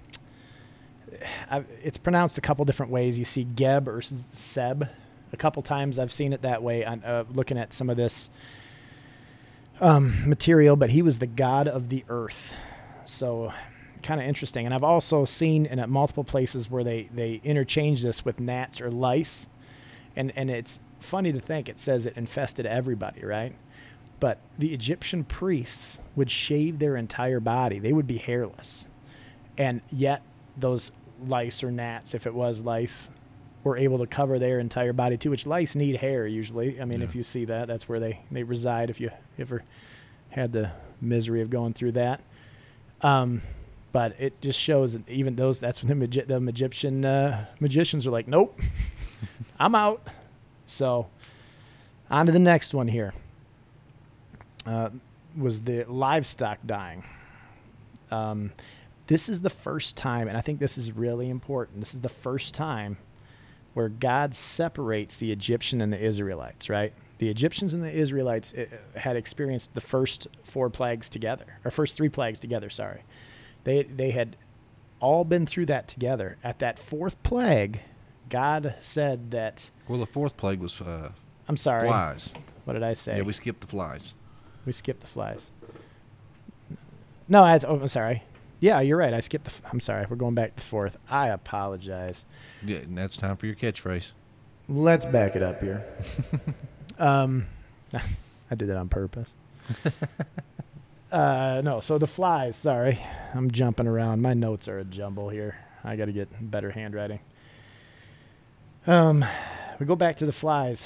Speaker 1: I, it's pronounced a couple different ways. You see Geb or Seb. A couple times I've seen it that way on uh, looking at some of this um, material, but he was the god of the earth. So kind of interesting. And I've also seen in at multiple places where they, they interchange this with gnats or lice. And, and it's funny to think it says it infested everybody, right? But the Egyptian priests would shave their entire body. They would be hairless. And yet those lice or gnats, if it was lice, were able to cover their entire body too, which lice need hair usually. I mean,
Speaker 4: Yeah.
Speaker 1: if you see that, that's where they, they reside if you ever had the misery of going through that. Um, but it just shows that even those, that's when the, magi- the Egyptian uh, magicians are like, nope, I'm out. So on to the next one here. Uh, was the livestock dying. Um, this is the first time, and I think this is really important. This is the first time where God separates the Egyptian and the Israelites, right? The Egyptians and the Israelites uh, had experienced the first four plagues together, or first three plagues together, sorry. They they had all been through that together. At that fourth plague, God said that,
Speaker 4: Well, the fourth plague was uh,
Speaker 1: I'm sorry.
Speaker 4: flies.
Speaker 1: What did I say?
Speaker 4: Yeah, we skipped the flies.
Speaker 1: We skipped the flies. No, I, oh, I'm sorry. Yeah, you're right. I skipped the, f- I'm sorry. We're going back to the fourth. I apologize.
Speaker 4: Yeah, and that's time for your catchphrase.
Speaker 1: Let's back it up here. um, I did that on purpose. uh, no, so the flies, sorry. I'm jumping around. My notes are a jumble here. I got to get better handwriting. Um, we go back to the flies.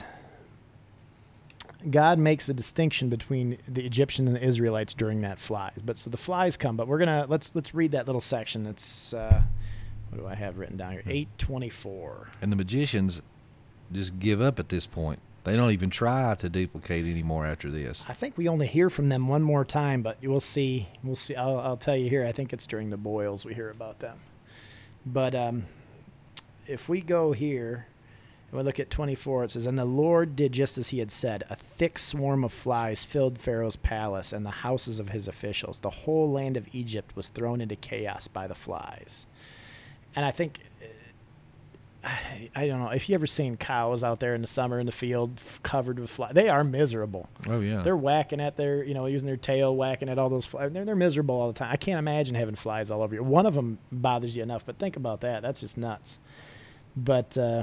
Speaker 1: God makes a distinction between the Egyptian and the Israelites during that flies. But so the flies come, but we're gonna let's let's read that little section. It's uh, what do I have written down here? eight twenty-four.
Speaker 4: And the magicians just give up at this point. They don't even try to duplicate anymore after this.
Speaker 1: I think we only hear from them one more time, but we'll see. We'll see. I'll, I'll tell you here. I think it's during the boils we hear about them. But um, if we go here. We look at twenty-four. It says, and the Lord did just as he had said. A thick swarm of flies filled Pharaoh's palace and the houses of his officials. The whole land of Egypt was thrown into chaos by the flies. And I think, uh, I, I don't know, if you ever seen cows out there in the summer in the field f- covered with flies, they are miserable.
Speaker 4: Oh, yeah.
Speaker 1: They're whacking at their, you know, using their tail, whacking at all those flies. They're, they're miserable all the time. I can't imagine having flies all over you. One of them bothers you enough, but think about that. That's just nuts. But, uh,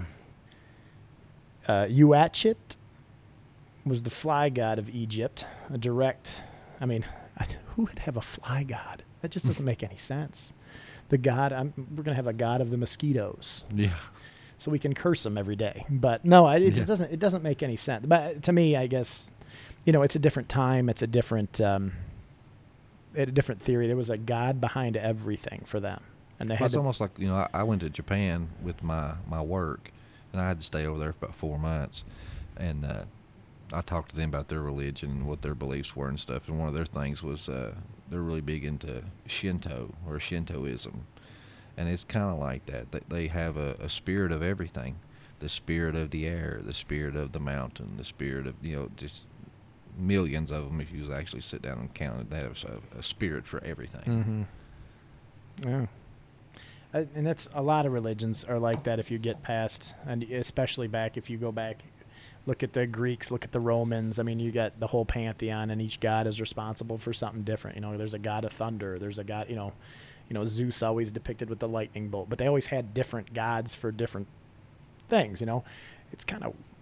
Speaker 1: Uh, Uatchit was the fly god of Egypt, a direct, I mean, I, who would have a fly god? That just doesn't make any sense. The god, I'm, we're going to have a god of the mosquitoes,
Speaker 4: Yeah.
Speaker 1: so we can curse them every day. But no, it, it
Speaker 4: Yeah.
Speaker 1: just doesn't, it doesn't make any sense. But to me, I guess, you know, it's a different time. It's a different, um, a different theory. There was a god behind everything for them. And they
Speaker 4: Well,
Speaker 1: had
Speaker 4: it's
Speaker 1: to,
Speaker 4: almost like, you know, I, I went to Japan with my, my work, and I had to stay over there for about four months. And uh, I talked to them about their religion and what their beliefs were and stuff. And one of their things was uh, they're really big into Shinto or Shintoism. And it's kind of like that. They, they have a, a spirit of everything. The spirit of the air, the spirit of the mountain, the spirit of, you know, just millions of them. If you actually sit down and count it, they have a, a spirit for everything.
Speaker 1: Mm-hmm. Yeah. Uh, and that's a lot of religions are like that if you get past, and especially back if you go back, look at the Greeks, look at the Romans. I mean, you got the whole pantheon, and each god is responsible for something different. You know, there's a god of thunder. There's a god, you know, you know, Zeus always depicted with the lightning bolt, but they always had different gods for different things. You know, it's kind of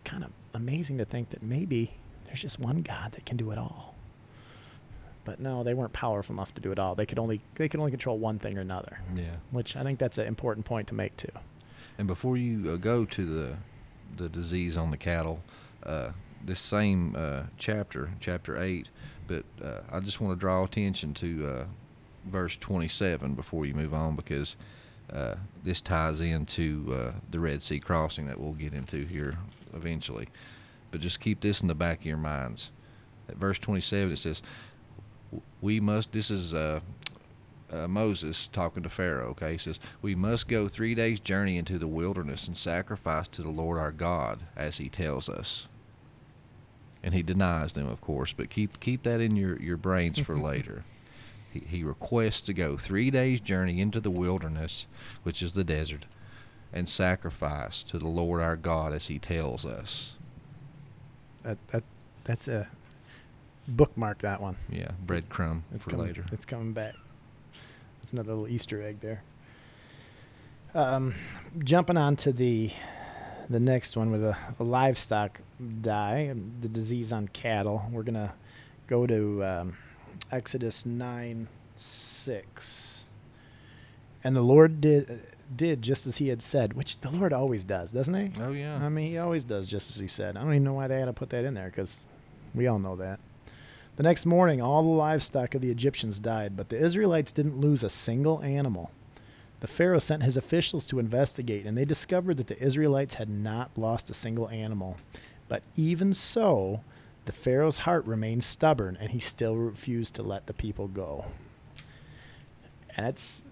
Speaker 1: kind of amazing to think that maybe there's just one God that can do it all. But no, they weren't powerful enough to do it all. They could only they could only control one thing or another.
Speaker 4: Yeah.
Speaker 1: Which I think that's an important point to make too.
Speaker 4: And before you uh, go to the the disease on the cattle, uh, this same uh, chapter, chapter eight, but uh, I just want to draw attention to uh, verse twenty-seven before you move on, because uh, this ties into uh, the Red Sea crossing that we'll get into here eventually. But just keep this in the back of your minds. At verse twenty-seven, it says, we must, this is uh, uh, Moses talking to Pharaoh, okay? He says, we must go three days' journey into the wilderness and sacrifice to the Lord our God, as he tells us. And he denies them, of course, but keep keep that in your, your brains for later. He, he requests to go three days' journey into the wilderness, which is the desert, and sacrifice to the Lord our God, as he tells us.
Speaker 1: That that that's a bookmark, that one.
Speaker 4: Yeah, breadcrumb
Speaker 1: It's
Speaker 4: for
Speaker 1: coming,
Speaker 4: later.
Speaker 1: It's coming back. That's another little Easter egg there. Um, jumping on to the the next one with a, a livestock die, um, the disease on cattle. We're gonna go to um, Exodus nine six, and the Lord did did just as he had said, which the Lord always does, doesn't he?
Speaker 4: Oh, yeah.
Speaker 1: I mean, he always does just as he said. I don't even know why they had to put that in there, because we all know that. The next morning, all the livestock of the Egyptians died, but the Israelites didn't lose a single animal. The Pharaoh sent his officials to investigate, and they discovered that the Israelites had not lost a single animal. But even so, the Pharaoh's heart remained stubborn, and he still refused to let the people go. And it's,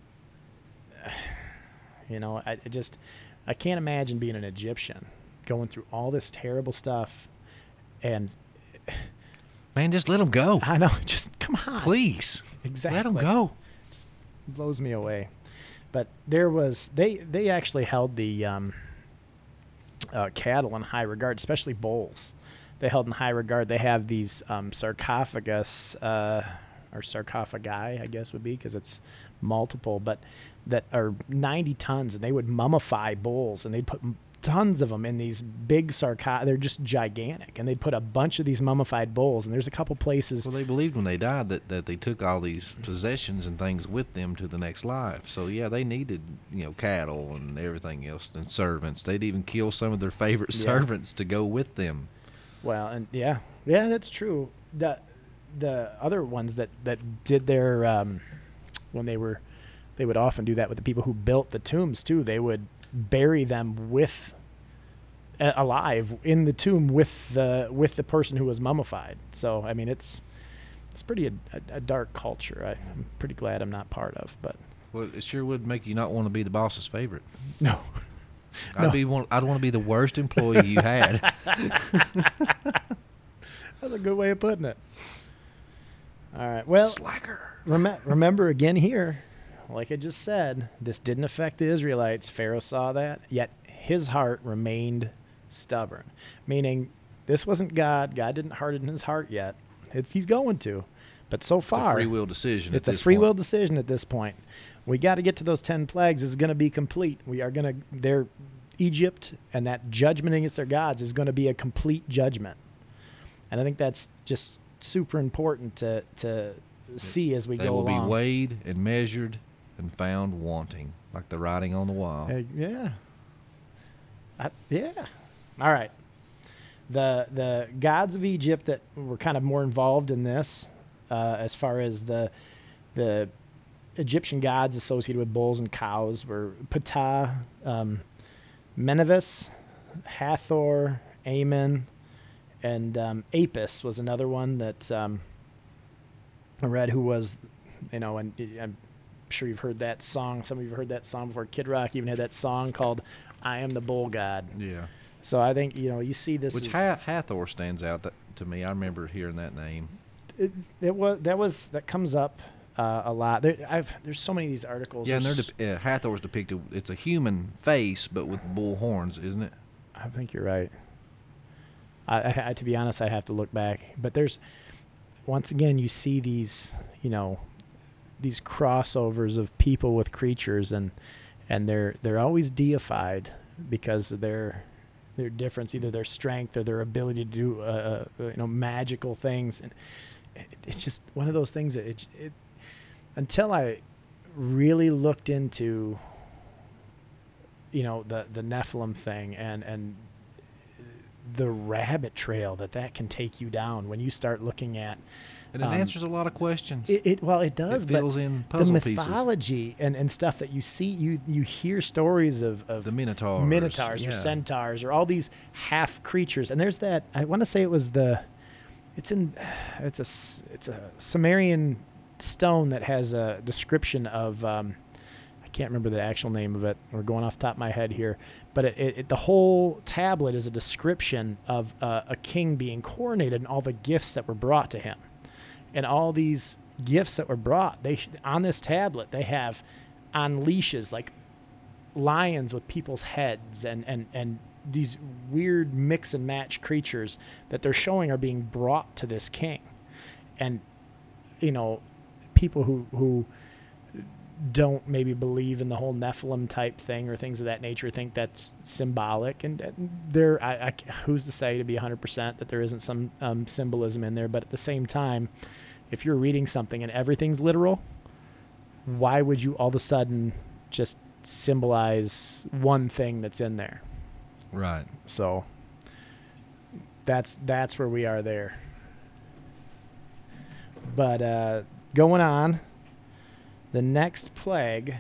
Speaker 1: you know, I, I just, I can't imagine being an Egyptian, going through all this terrible stuff, and
Speaker 4: Man, just let them go.
Speaker 1: I know, just come on.
Speaker 4: Please.
Speaker 1: Exactly.
Speaker 4: Let them go.
Speaker 1: Blows me away. But there was, they, they actually held the um, uh, cattle in high regard, especially bulls. They held in high regard. They have these um, sarcophagus, uh, or sarcophagi, I guess would be, because it's multiple, but that are ninety tons, and they would mummify bulls, and they'd put m- tons of them in these big sarcophagus. They're just gigantic, and they'd put a bunch of these mummified bulls, and there's a couple places.
Speaker 4: Well, they believed when they died that, that they took all these possessions and things with them to the next life. So, yeah, they needed, you know, cattle and everything else, and servants. They'd even kill some of their favorite
Speaker 1: Yeah.
Speaker 4: servants to go with them.
Speaker 1: Well, and yeah, yeah, that's true. The the other ones that, that did their um, when they were, they would often do that with the people who built the tombs too. They would bury them with uh, alive in the tomb with the with the person who was mummified. So I mean, it's it's pretty a, a, a dark culture. I, I'm pretty glad I'm not part of, but
Speaker 4: Well, it sure would make you not want to be the boss's favorite.
Speaker 1: no.
Speaker 4: I'd
Speaker 1: No.
Speaker 4: be one. I'd want to be the worst employee you had.
Speaker 1: That's a good way of putting it. All right. Well,
Speaker 4: Slacker.
Speaker 1: Rem- remember again here, like I just said, this didn't affect the Israelites. Pharaoh saw that, yet his heart remained stubborn. Meaning, this wasn't God. God didn't harden his heart yet. It's he's going to, but so
Speaker 4: It's a
Speaker 1: far,
Speaker 4: free will decision.
Speaker 1: it's
Speaker 4: at
Speaker 1: a
Speaker 4: this
Speaker 1: free
Speaker 4: point.
Speaker 1: will decision at this point. We got to get to those ten plagues. It's going to be complete. We are going to. Their Egypt and that judgment against their gods is going to be a complete judgment, and I think that's just super important to to see as we
Speaker 4: They
Speaker 1: go
Speaker 4: will
Speaker 1: along.
Speaker 4: be weighed and measured and found wanting, like the writing on the wall.
Speaker 1: Uh, yeah. I, yeah. All right. The the gods of Egypt that were kind of more involved in this, uh, as far as the the Egyptian gods associated with bulls and cows, were Ptah, um, Menevis, Hathor, Ammon, and um, Apis was another one that um, I read, who was, you know, and I'm sure you've heard that song. Some of you have heard that song before. Kid Rock even had that song called "I Am the Bull God."
Speaker 4: Yeah.
Speaker 1: So I think, you know, you see this.
Speaker 4: Which
Speaker 1: as,
Speaker 4: ha- Hathor stands out that, to me. I remember hearing that name.
Speaker 1: it, it was that was that comes up uh, a lot. There, I've there's so many of these articles.
Speaker 4: Yeah, and they're
Speaker 1: There's-
Speaker 4: de- uh, Hathor's depicted. It's a human face, but with bull horns, isn't it?
Speaker 1: I think you're right. I, I, I to be honest, I have to look back. But there's, once again, you see these, you know, these crossovers of people with creatures, and and they're they're always deified because they're their difference, either their strength or their ability to do uh, uh, you know magical things. And it, it's just one of those things that it, it until I really looked into you know the the Nephilim thing and and the rabbit trail that that can take you down when you start looking at.
Speaker 4: And it
Speaker 1: um,
Speaker 4: answers a lot of questions.
Speaker 1: It, it well, it does,
Speaker 4: It
Speaker 1: but
Speaker 4: fills in puzzle
Speaker 1: the
Speaker 4: pieces.
Speaker 1: mythology and, and stuff that you see, you you hear stories of, of
Speaker 4: The Minotaurs.
Speaker 1: minotaurs
Speaker 4: yeah.
Speaker 1: or centaurs or all these half creatures. And there's that. I want to say it was the. It's in. It's a s- it's a Sumerian stone that has a description of. Um, I can't remember the actual name of it. We're going off the top of my head here, but it, it, it, the whole tablet is a description of uh, a king being coronated and all the gifts that were brought to him. And all these gifts that were brought, they on this tablet, they have on leashes like lions with people's heads and, and, and these weird mix and match creatures that they're showing are being brought to this king. And, you know, people who, who don't maybe believe in the whole Nephilim type thing or things of that nature think that's symbolic. And, and there, I, I, who's to say to be one hundred percent that there isn't some um, symbolism in there? But at the same time, if you're reading something and everything's literal, why would you all of a sudden just symbolize one thing that's in there?
Speaker 4: Right.
Speaker 1: So that's that's where we are there. But uh, going on, the next plague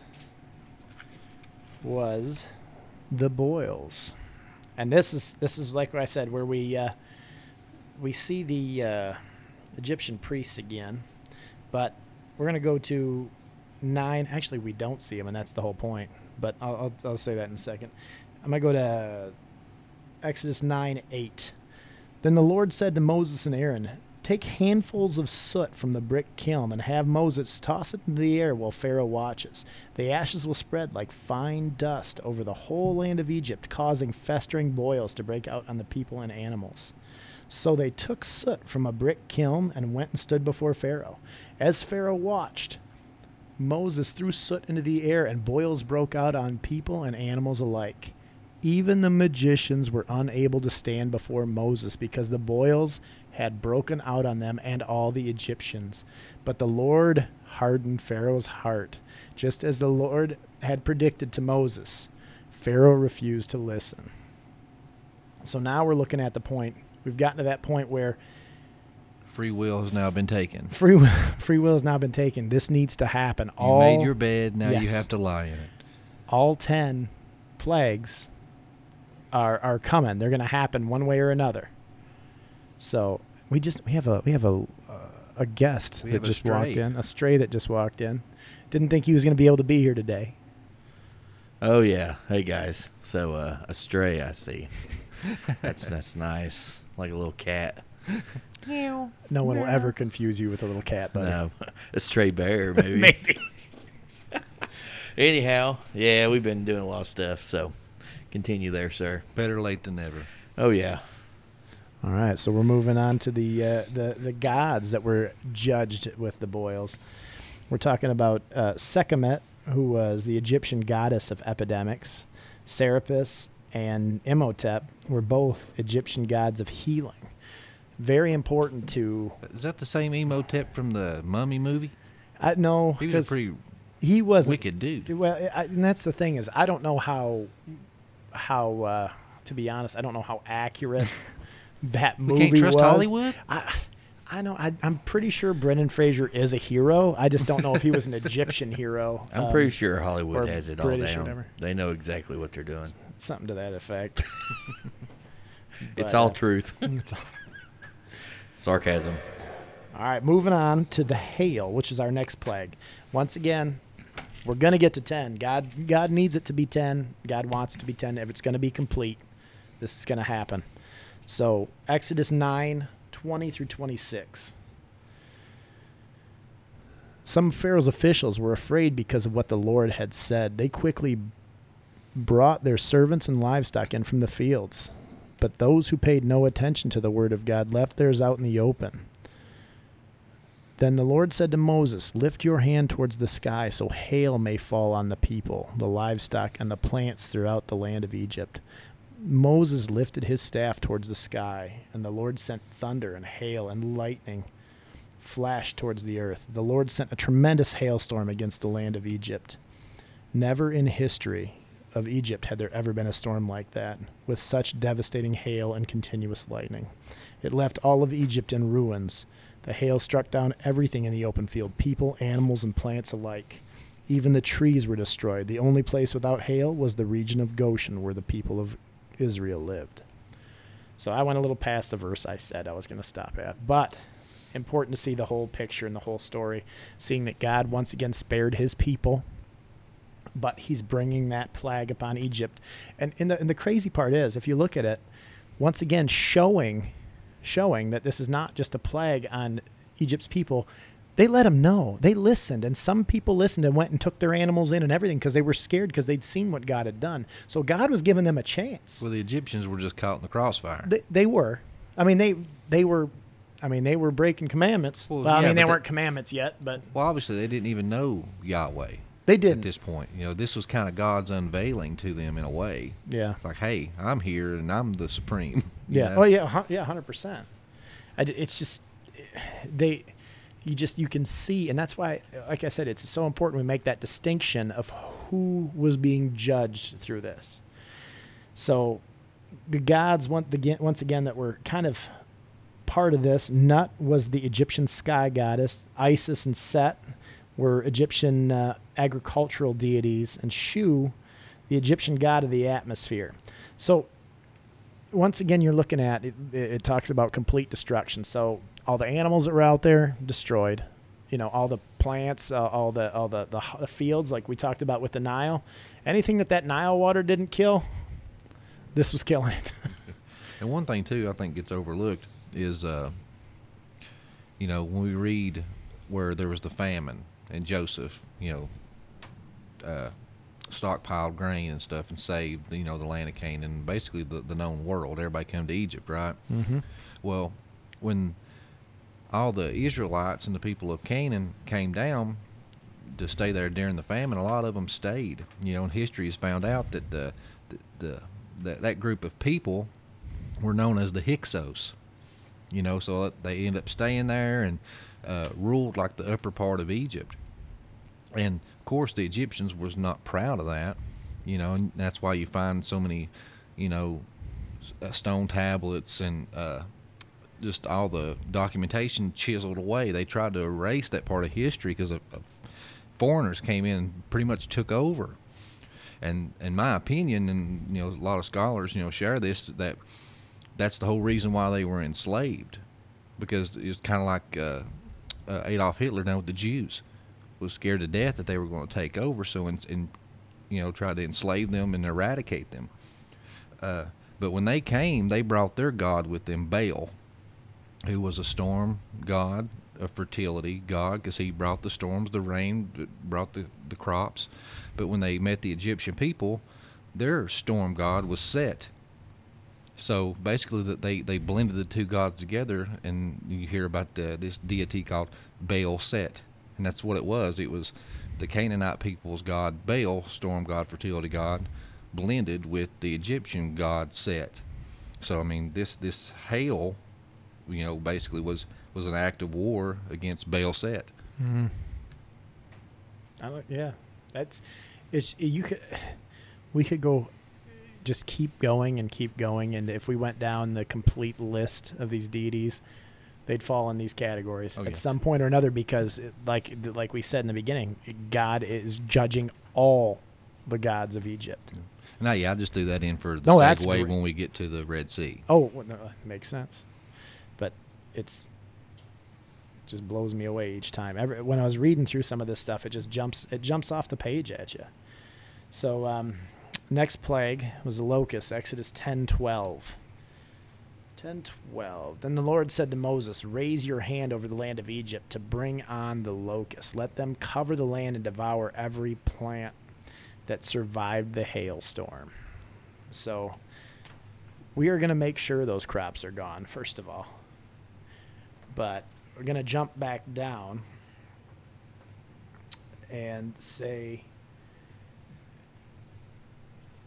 Speaker 1: was the boils, and this is this is like what I said, where we uh, we see the uh, Egyptian priests again, but we're gonna go to nine. Actually, we don't see them, and that's the whole point. But I'll I'll, I'll say that in a second. I'm gonna go to Exodus nine eight. Then the Lord said to Moses and Aaron, "Take handfuls of soot from the brick kiln and have Moses toss it into the air while Pharaoh watches. The ashes will spread like fine dust over the whole land of Egypt, causing festering boils to break out on the people and animals." So they took soot from a brick kiln and went and stood before Pharaoh. As Pharaoh watched, Moses threw soot into the air and boils broke out on people and animals alike. Even the magicians were unable to stand before Moses because the boils had broken out on them and all the Egyptians. But the Lord hardened Pharaoh's heart, just as the Lord had predicted to Moses. Pharaoh refused to listen. So now we're looking at the point. We've gotten to that point where
Speaker 4: Free will has now been taken.
Speaker 1: free will, free will has now been taken. This needs to happen.
Speaker 4: You
Speaker 1: all,
Speaker 4: made your bed, now you
Speaker 1: Yes.
Speaker 4: have to lie in it.
Speaker 1: all ten plagues are are coming. They're going to happen one way or another. So we just we have a we have a uh, a guest
Speaker 4: We
Speaker 1: that
Speaker 4: have a
Speaker 1: just
Speaker 4: stray.
Speaker 1: walked in, a stray that just walked in. Didn't think he was going to be able to be here today.
Speaker 2: Oh yeah. Hey guys. So uh, a stray I see. That's that's nice. Like a little cat.
Speaker 1: No one will ever confuse you with a little cat, buddy.
Speaker 2: No, a stray bear maybe. maybe. Anyhow, yeah, we've been doing a lot of stuff. So continue there, sir.
Speaker 4: Better late than never.
Speaker 2: Oh yeah.
Speaker 1: All right, so we're moving on to the uh, the the gods that were judged with the boils. We're talking about uh, Sekhmet, who was the Egyptian goddess of epidemics. Serapis and Imhotep were both Egyptian gods of healing. Very important to.
Speaker 4: Is that the same Imhotep from the Mummy movie?
Speaker 1: I no,
Speaker 4: He was a
Speaker 1: because
Speaker 4: pretty
Speaker 1: he wasn't
Speaker 4: wicked dude.
Speaker 1: Well, I, and that's the thing is, I don't know how how uh, to be honest, I don't know how accurate that
Speaker 4: We
Speaker 1: movie
Speaker 4: can't trust
Speaker 1: was.
Speaker 4: Hollywood?
Speaker 1: I, I know. I, I'm pretty sure Brendan Fraser is a hero. I just don't know if he was an Egyptian hero.
Speaker 2: I'm
Speaker 1: um,
Speaker 2: pretty sure Hollywood
Speaker 1: or
Speaker 2: has it
Speaker 1: British or
Speaker 2: all down.
Speaker 1: whatever.
Speaker 2: They know exactly what they're doing.
Speaker 1: something to that effect.
Speaker 2: It's
Speaker 1: But,
Speaker 2: all
Speaker 1: uh,
Speaker 2: truth.
Speaker 1: it's all-
Speaker 2: Sarcasm.
Speaker 1: All right, moving on to the hail, which is our next plague. Once again, we're going to get to ten. God God needs it to be ten. God wants it to be ten. If it's going to be complete, this is going to happen. So Exodus nine, twenty through twenty-six. Some of Pharaoh's officials were afraid because of what the Lord had said. They quickly brought their servants and livestock in from the fields. But those who paid no attention to the word of God left theirs out in the open. Then the Lord said to Moses, "Lift your hand towards the sky so hail may fall on the people, the livestock, and the plants throughout the land of Egypt." Moses lifted his staff towards the sky, and the Lord sent thunder and hail and lightning flashed towards the earth. The Lord sent a tremendous hailstorm against the land of Egypt. Never in history of Egypt had there ever been a storm like that, with such devastating hail and continuous lightning. It left all of Egypt in ruins. The hail struck down everything in the open field, people, animals, and plants alike. Even the trees were destroyed. The only place without hail was the region of Goshen, where the people of Israel lived. So I went a little past the verse I said I was going to stop at, but important to see the whole picture and the whole story, seeing that God once again spared his people, but he's bringing that plague upon Egypt. And, and, the, and the crazy part is, if you look at it, once again showing showing that this is not just a plague on Egypt's people, they let them know. They listened, and some people listened and went and took their animals in and everything because they were scared because they'd seen what God had done. So God was giving them a chance.
Speaker 4: Well, the Egyptians were just caught in the crossfire.
Speaker 1: They, they were. I mean, they they were. I mean, they were breaking commandments.
Speaker 4: Well,
Speaker 1: Well, I
Speaker 4: yeah,
Speaker 1: mean, they
Speaker 4: but
Speaker 1: weren't
Speaker 4: they-
Speaker 1: commandments yet, but
Speaker 4: Well, obviously, they didn't even know Yahweh
Speaker 1: they
Speaker 4: at
Speaker 1: didn't.
Speaker 4: this point. You know, this was kind of God's unveiling to them in a way.
Speaker 1: Yeah.
Speaker 4: Like, hey, I'm here and I'm the supreme. you
Speaker 1: Yeah.
Speaker 4: know?
Speaker 1: Oh, yeah. hu- Yeah. Hundred percent. It's just they. You just you can see, and that's why, like I said, it's so important we make that distinction of who was being judged through this. So, the gods once again, once again that were kind of part of this. Nut was the Egyptian sky goddess. Isis and Set were Egyptian uh, agricultural deities, and Shu, the Egyptian god of the atmosphere. So, once again, you're looking at it, it talks about complete destruction. So all the animals that were out there destroyed, you know, all the plants, uh, all the all the, the the fields, like we talked about with the Nile. Anything that that Nile water didn't kill, this was killing it.
Speaker 4: And one thing too, I think gets overlooked is, uh, you know, when we read where there was the famine and Joseph, you know, uh, stockpiled grain and stuff and saved, you know, the land of Canaan, basically the, the known world. Everybody come to Egypt, right?
Speaker 1: Mm-hmm.
Speaker 4: Well, when all the Israelites and the people of Canaan came down to stay there during the famine, a lot of them stayed. You know, and history has found out that the, the, the that, that group of people were known as the Hyksos. You know, so they ended up staying there and uh, ruled like the upper part of Egypt. And of course, the Egyptians was not proud of that, you know, and that's why you find so many, you know, s- uh, stone tablets and uh, just all the documentation chiseled away. They tried to erase that part of history because of, of foreigners came in and pretty much took over. And in my opinion, and you know, a lot of scholars, you know, share this, that that's the whole reason why they were enslaved, because it's kind of like uh, uh, Adolf Hitler done with the Jews. Was scared to death that they were going to take over, so and, and you know, tried to enslave them and eradicate them. Uh, but when they came, they brought their god with them, Baal, who was a storm god, a fertility god, because he brought the storms, the rain, brought the, the crops. But when they met the Egyptian people, their storm god was Set. So basically, that they, they blended the two gods together, and you hear about the, this deity called Baal Set. And that's what it was. It was the Canaanite people's god Baal, storm god, fertility god, blended with the Egyptian god Set. So I mean, this this hail, you know, basically was was an act of war against Baal Set.
Speaker 1: Mm-hmm. I like, yeah, that's it's you could we could go just keep going and keep going, and if we went down the complete list of these deities, they'd fall in these categories
Speaker 4: Oh,
Speaker 1: at
Speaker 4: yeah.
Speaker 1: some point or another, because it, like like we said in the beginning, God is judging all the gods of Egypt.
Speaker 4: Now, yeah, I just threw that in for the
Speaker 1: No, that's
Speaker 4: segue
Speaker 1: great.
Speaker 4: when we get to the Red Sea.
Speaker 1: Oh, well, no, that makes sense. But it's it just blows me away each time. Every, when I was reading through some of this stuff, it just jumps it jumps off the page at you. So um, next plague was the locust, Exodus ten twelve. ten twelve. Then the Lord said to Moses, raise your hand over the land of Egypt to bring on the locusts. Let them cover the land and devour every plant that survived the hailstorm. So we are going to make sure those crops are gone, first of all. But we're going to jump back down and say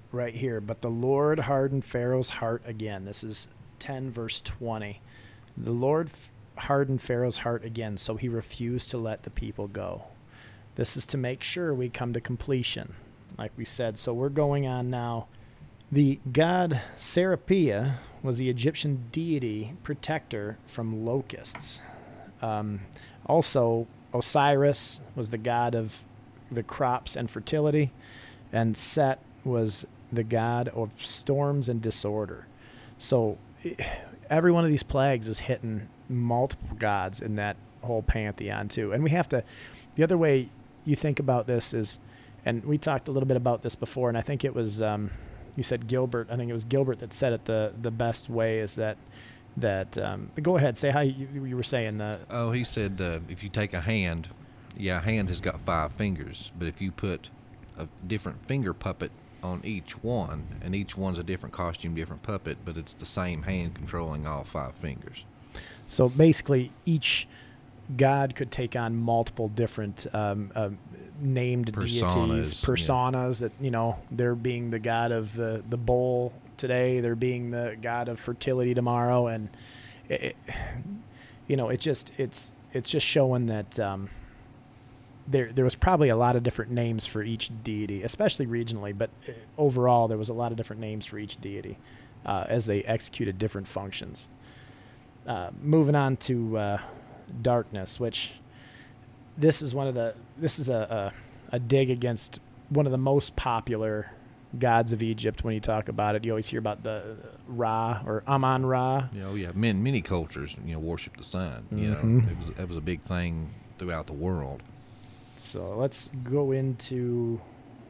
Speaker 1: right here. But the Lord hardened Pharaoh's heart again. This is ten, verse twenty. The Lord f- hardened Pharaoh's heart again, so he refused to let the people go. This is to make sure we come to completion, like we said. So we're going on now. The god Serapia was the Egyptian deity protector from locusts. Um, also, Osiris was the god of the crops and fertility, and Set was the god of storms and disorder. So every one of these plagues is hitting multiple gods in that whole pantheon too. And we have to, the other way you think about this is, and we talked a little bit about this before, and I think it was, um, you said Gilbert, I think it was Gilbert that said it the, the best way is that, that um, go ahead, say how you, you were saying that.
Speaker 4: Oh, he said uh, if you take a hand, yeah, a hand has got five fingers, but if you put a different finger puppet on each one, and each one's a different costume, different puppet, but it's the same hand controlling all five fingers.
Speaker 1: So basically, each god could take on multiple different um, uh, named
Speaker 4: Personas,
Speaker 1: deities, personas. Yeah. That you know, they're being the god of the the bowl today, they're being the god of fertility tomorrow, and it, it, you know, it just it's it's just showing that um, there there was probably a lot of different names for each deity, especially regionally, but overall there was a lot of different names for each deity uh, as they executed different functions. Uh, moving on to uh, darkness, which this is one of the this is a, a a dig against one of the most popular gods of Egypt. When you talk about it, you always hear about the Ra or Amun Ra.
Speaker 4: You know, yeah, many, many cultures, you know, worship the sun. You
Speaker 1: Mm-hmm.
Speaker 4: know, it was it was a big thing throughout the world.
Speaker 1: So let's go into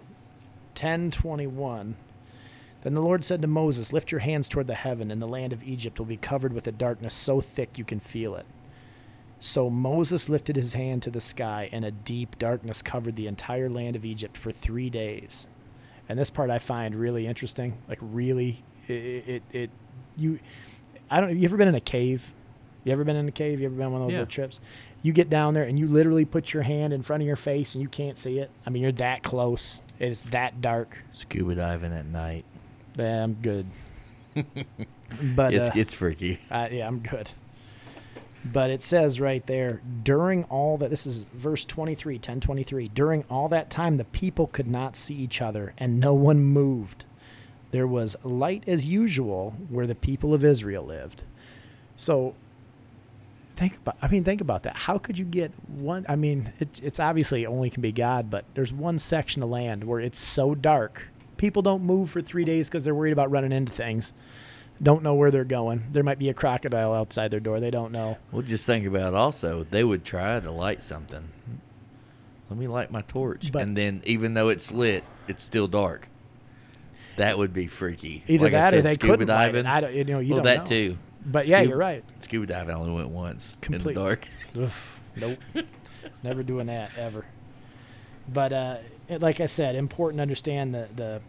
Speaker 1: ten twenty-one. Then the Lord said to Moses, "Lift your hands toward the heaven, and the land of Egypt will be covered with a darkness so thick you can feel it." So Moses lifted his hand to the sky, and a deep darkness covered the entire land of Egypt for three days. And this part I find really interesting. Like really, it, it, it you, I don't. You ever been in a cave? You ever been in a cave? You ever been on one of those
Speaker 4: Yeah.
Speaker 1: little trips? You get down there and you literally put your hand in front of your face and you can't see it. I mean, you're that close. It's that dark.
Speaker 2: Scuba diving at night.
Speaker 1: Yeah, I'm good. But
Speaker 2: It's
Speaker 1: uh,
Speaker 2: it's freaky.
Speaker 1: uh, yeah, I'm good. But it says right there, during all that, this is verse twenty-three, ten twenty-three, during all that time, the people could not see each other, and no one moved. There was light as usual where the people of Israel lived. So think about, I mean, think about that. How could you get one, I mean, it, it's obviously only can be God, but there's one section of land where it's so dark. People don't move for three days because they're worried about running into things. Don't know where they're going. There might be a crocodile outside their door. They don't know.
Speaker 2: Well, just think about also, they would try to light something. Let me light my torch.
Speaker 1: But-
Speaker 2: and then even though it's lit, it's still dark. That would be freaky.
Speaker 1: Either
Speaker 2: Like I
Speaker 1: that or
Speaker 2: said,
Speaker 1: they
Speaker 2: scuba
Speaker 1: couldn't light it.
Speaker 2: diving.
Speaker 1: I don't, you know, you
Speaker 2: well,
Speaker 1: don't
Speaker 2: that
Speaker 1: know.
Speaker 2: too.
Speaker 1: But yeah,
Speaker 2: Scuba-
Speaker 1: you're right.
Speaker 2: Scuba diving, I only went once
Speaker 1: Complete-
Speaker 2: in the dark.
Speaker 1: Oof, nope. Never doing that ever. But uh, it, like I said, important to understand the the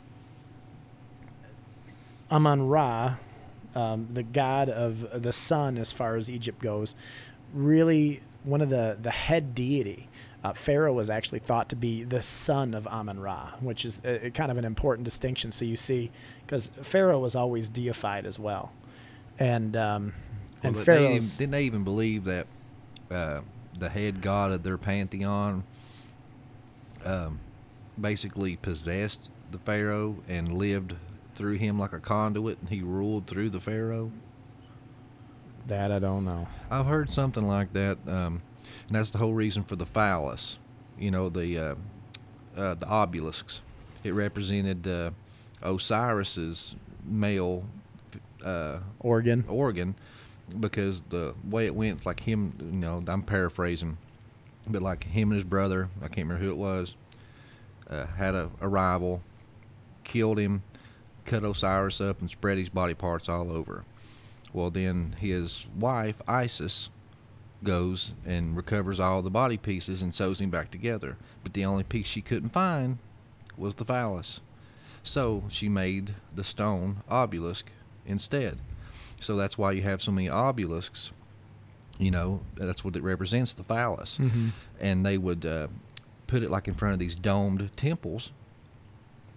Speaker 1: Amun Ra, um, the god of the sun as far as Egypt goes, really one of the, the head deity. Uh, Pharaoh was actually thought to be the son of Amun Ra, which is a, a kind of an important distinction. So you see, because Pharaoh was always deified as well. And um, and
Speaker 4: Well, they didn't,
Speaker 1: Pharaoh's...
Speaker 4: didn't they even believe that uh, the head god of their pantheon um, basically possessed the pharaoh and lived through him like a conduit, and he ruled through the pharaoh?
Speaker 1: That I don't know.
Speaker 4: I've heard something like that, um, and that's the whole reason for the phallus. You know, the uh, uh, the obelisks. It represented uh, Osiris's male uh,
Speaker 1: Organ.
Speaker 4: organ, because the way it went, like him, you know, I'm paraphrasing, but like him and his brother, I can't remember who it was, uh, had a, a rival, killed him, cut Osiris up, and spread his body parts all over. Well, then his wife, Isis, goes and recovers all the body pieces and sews him back together. But the only piece she couldn't find was the phallus. So she made the stone obelisk instead. So that's why you have so many obelisks. You know, that's what it represents, the phallus.
Speaker 1: Mm-hmm.
Speaker 4: And they would uh, put it like in front of these domed temples.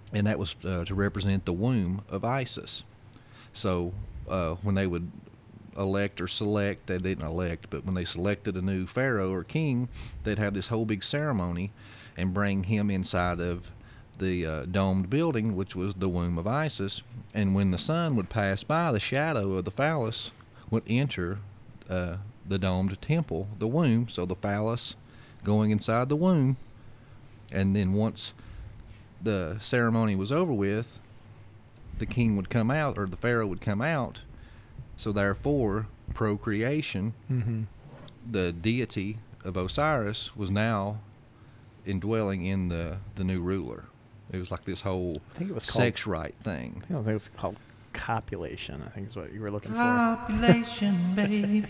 Speaker 4: and that was uh, to represent the womb of Isis. So uh, when they would elect or select, they didn't elect, but when they selected a new pharaoh or king, they'd have this whole big ceremony and bring him inside of the uh, domed building, which was the womb of Isis. And when the sun would pass by, the shadow of the phallus would enter uh, the domed temple, the womb, so the phallus going inside the womb. And then once the ceremony was over with, the king would come out, or the pharaoh would come out. So therefore, procreation,
Speaker 1: Mm-hmm.
Speaker 4: the deity of Osiris, was now indwelling in the, the new ruler. It was like this whole
Speaker 1: I think it was called,
Speaker 4: sex right thing.
Speaker 1: I don't think it was called copulation. I think is what you were looking for.
Speaker 4: Population, baby.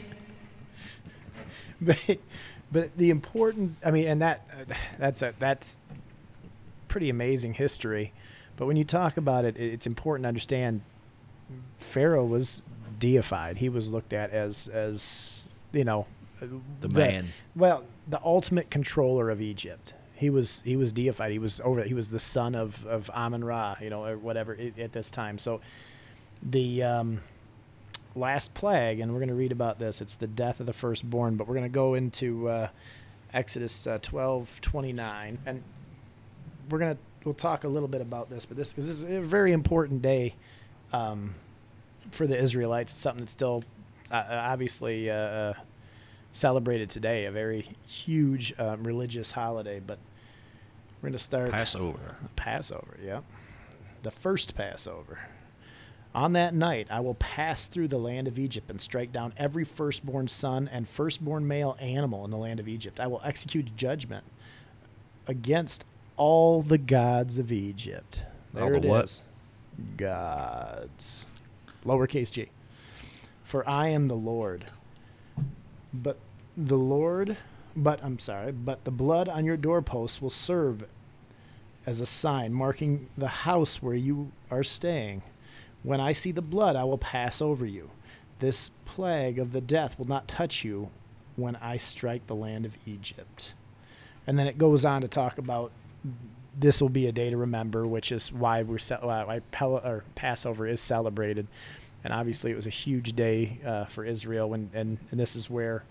Speaker 1: but, but the important, I mean, and that uh, that's a that's pretty amazing history. But when you talk about it, it's important to understand Pharaoh was deified. He was looked at as as you know
Speaker 2: The man.
Speaker 1: Well, the ultimate controller of Egypt. He was he was deified. He was over. He was the son of of Amun-Ra, you know, or whatever i- at this time. So the um, last plague, and we're going to read about this. It's the death of the firstborn. But we're going to go into uh, Exodus uh, twelve twenty-nine, and we're going to we'll talk a little bit about this. But this because this is a very important day um, for the Israelites. It's something that's still uh, obviously. Uh, celebrated today, a very huge um, religious holiday. But we're going to start
Speaker 4: Passover.
Speaker 1: Passover, yeah. The first Passover. On that night, I will pass through the land of Egypt and strike down every firstborn son and firstborn male animal in the land of Egypt. I will execute judgment against all the gods of Egypt.
Speaker 4: All
Speaker 1: There
Speaker 4: the
Speaker 1: it
Speaker 4: what?
Speaker 1: is. Gods. Lowercase g. For I am the Lord. But the Lord, but I'm sorry, but the blood on your doorposts will serve as a sign marking the house where you are staying. When I see the blood, I will pass over you. This plague of the death will not touch you when I strike the land of Egypt. And then it goes on to talk about this will be a day to remember, which is why we're ce- why Pel- or Passover is celebrated. And obviously, it was a huge day uh, for Israel, and, and, and this is where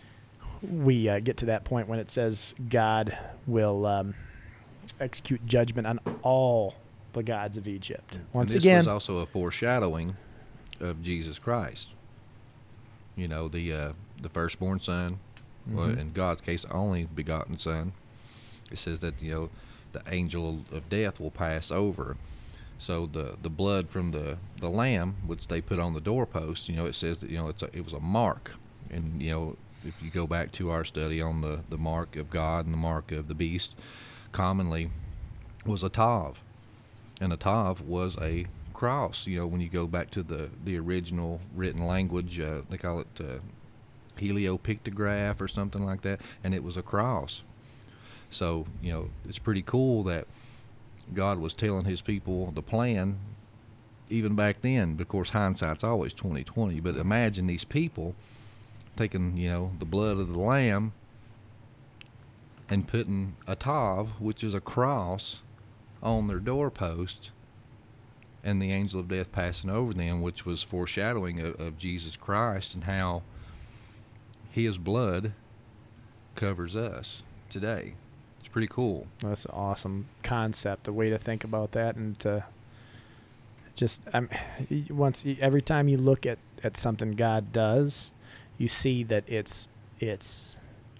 Speaker 1: we uh, get to that point when it says God will um, execute judgment on all the gods of Egypt. Once
Speaker 4: and this
Speaker 1: again,
Speaker 4: was also a foreshadowing of Jesus Christ. You know, the uh, the firstborn son, well,
Speaker 1: Mhm.
Speaker 4: in God's case, only begotten son. It says that, you know, the angel of death will pass over. So the, the blood from the, the lamb, which they put on the doorpost, you know, it says that, you know, it's a, it was a mark. And, you know, if you go back to our study on the, the mark of God and the mark of the beast, commonly was a tav. And a tav was a cross. You know, when you go back to the, the original written language, uh, they call it uh, heliopictograph or something like that, and it was a cross. So, you know, it's pretty cool that God was telling his people the plan even back then. Of course, hindsight's always twenty twenty, but imagine these people taking, you know, the blood of the lamb and putting a tav, which is a cross, on their doorpost, and the angel of death passing over them, which was foreshadowing of, of Jesus Christ and how his blood covers us today. It's pretty cool.
Speaker 1: that's an awesome concept, a way to think about that, and to just um, once every time you look at, at something God does, you see that it's it's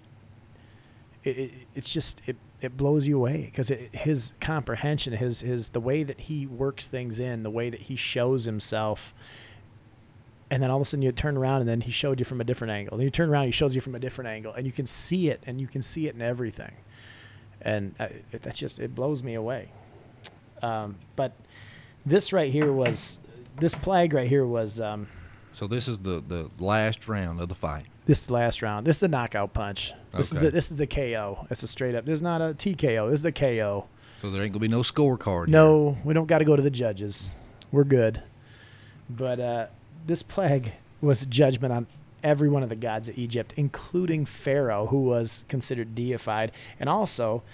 Speaker 1: it, it, it's just it, it blows you away because his comprehension, his his the way that he works things in, the way that he shows himself. And then all of a sudden you turn around and then he showed you from a different angle. Then you turn around, he shows you from a different angle, and you can see it, and you can see it in everything. And uh, it, that's just, it blows me away. Um, but this right here was, this plague right here was, um,
Speaker 4: So this is the, the last round of the fight.
Speaker 1: this last round. This is the knockout punch. This
Speaker 4: Okay.
Speaker 1: is the, this is the K O. It's a straight up. This is not a T K O. This is a K O.
Speaker 4: So there ain't gonna be no scorecard.
Speaker 1: No, we don't got to go to the judges. We're good. But uh, this plague was judgment on every one of the gods of Egypt, including Pharaoh, who was considered deified. And also,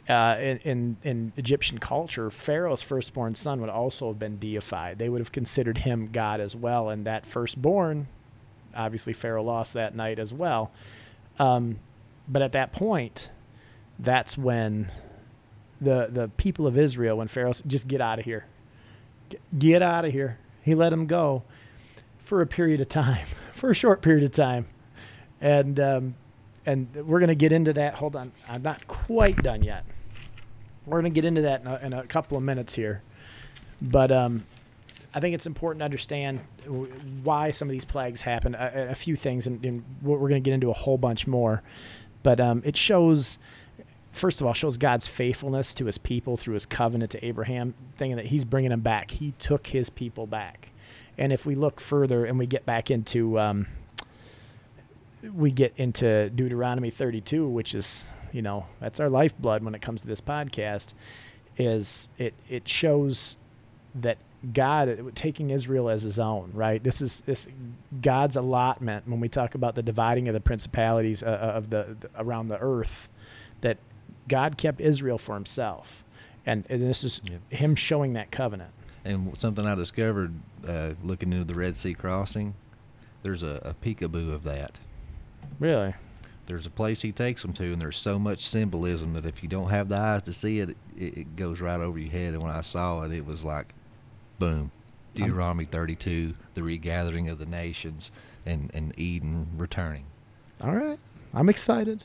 Speaker 1: uh, in, in in Egyptian culture, Pharaoh's firstborn son would also have been deified. They would have considered him God as well, and that firstborn, obviously Pharaoh lost that night as well. Um, but at that point, that's when the the people of Israel, when Pharaoh said, just get out of here, get, get out of here. He let them go for a period of time, for a short period of time, and um, and we're going to get into that. Hold on, I'm not quite done yet. We're going to get into that in a, in a couple of minutes here, but um, I think it's important to understand why some of these plagues happen. A, a few things, and, and we're going to get into a whole bunch more, but um, it shows. First of all, shows God's faithfulness to his people through his covenant to Abraham, thinking that he's bringing them back. He took his people back. And if we look further and we get back into, um, we get into Deuteronomy thirty-two, which is, you know, that's our lifeblood when it comes to this podcast, is it, it shows that God taking Israel as his own, right? This is this God's allotment when we talk about the dividing of the principalities uh, of the, the around the earth, that God kept Israel for himself. And, and this is yep. him showing that covenant.
Speaker 4: And something I discovered uh, looking into the Red Sea crossing, there's a, a peekaboo of that.
Speaker 1: Really?
Speaker 4: There's a place he takes them to, and there's so much symbolism that if you don't have the eyes to see it, it, it goes right over your head. And when I saw it, it was like, boom, Deuteronomy thirty-two, the regathering of the nations, and, and Eden returning.
Speaker 1: All right. I'm excited.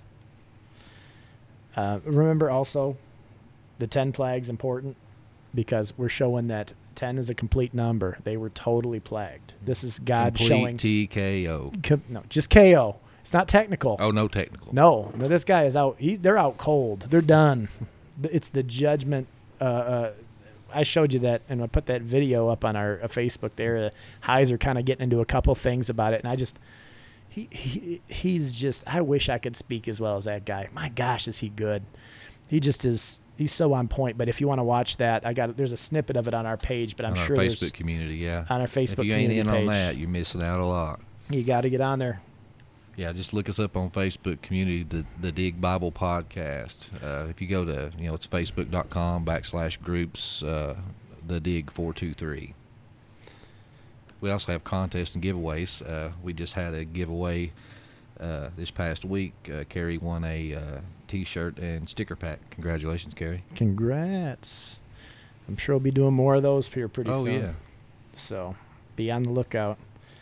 Speaker 1: Uh, remember also, the ten plagues important because we're showing that ten is a complete number. They were totally plagued. This is God
Speaker 4: Complete
Speaker 1: showing.
Speaker 4: T K O.
Speaker 1: Co- no, just K O. It's not technical.
Speaker 4: Oh, no technical.
Speaker 1: No, no. This guy is out. He's they're out cold. They're done. It's the judgment. Uh, uh, I showed you that, and I put that video up on our uh, Facebook there. Uh, Heiser kind of getting into a couple things about it, and I just, he, he he's just. I wish I could speak as well as that guy. My gosh, is he good? He just is. He's so on point. But if you want to watch that, I got there's a snippet of it on our page. But I'm
Speaker 4: on
Speaker 1: sure
Speaker 4: our
Speaker 1: there's
Speaker 4: Facebook community, yeah.
Speaker 1: on our Facebook
Speaker 4: if you ain't
Speaker 1: community
Speaker 4: in
Speaker 1: page.
Speaker 4: on that, you're missing out a lot.
Speaker 1: You got to get on there.
Speaker 4: Yeah, just look us up on Facebook community, the the Dig Bible Podcast. Uh, if you go to, you know, it's facebook.com backslash groups, uh, the Dig four two three. We also have contests and giveaways. Uh, we just had a giveaway uh, this past week. Uh, Carrie won a uh, T-shirt and sticker pack. Congratulations, Carrie.
Speaker 1: Congrats. I'm sure we'll be doing more of those here pretty
Speaker 4: oh,
Speaker 1: soon.
Speaker 4: yeah.
Speaker 1: So be on the lookout.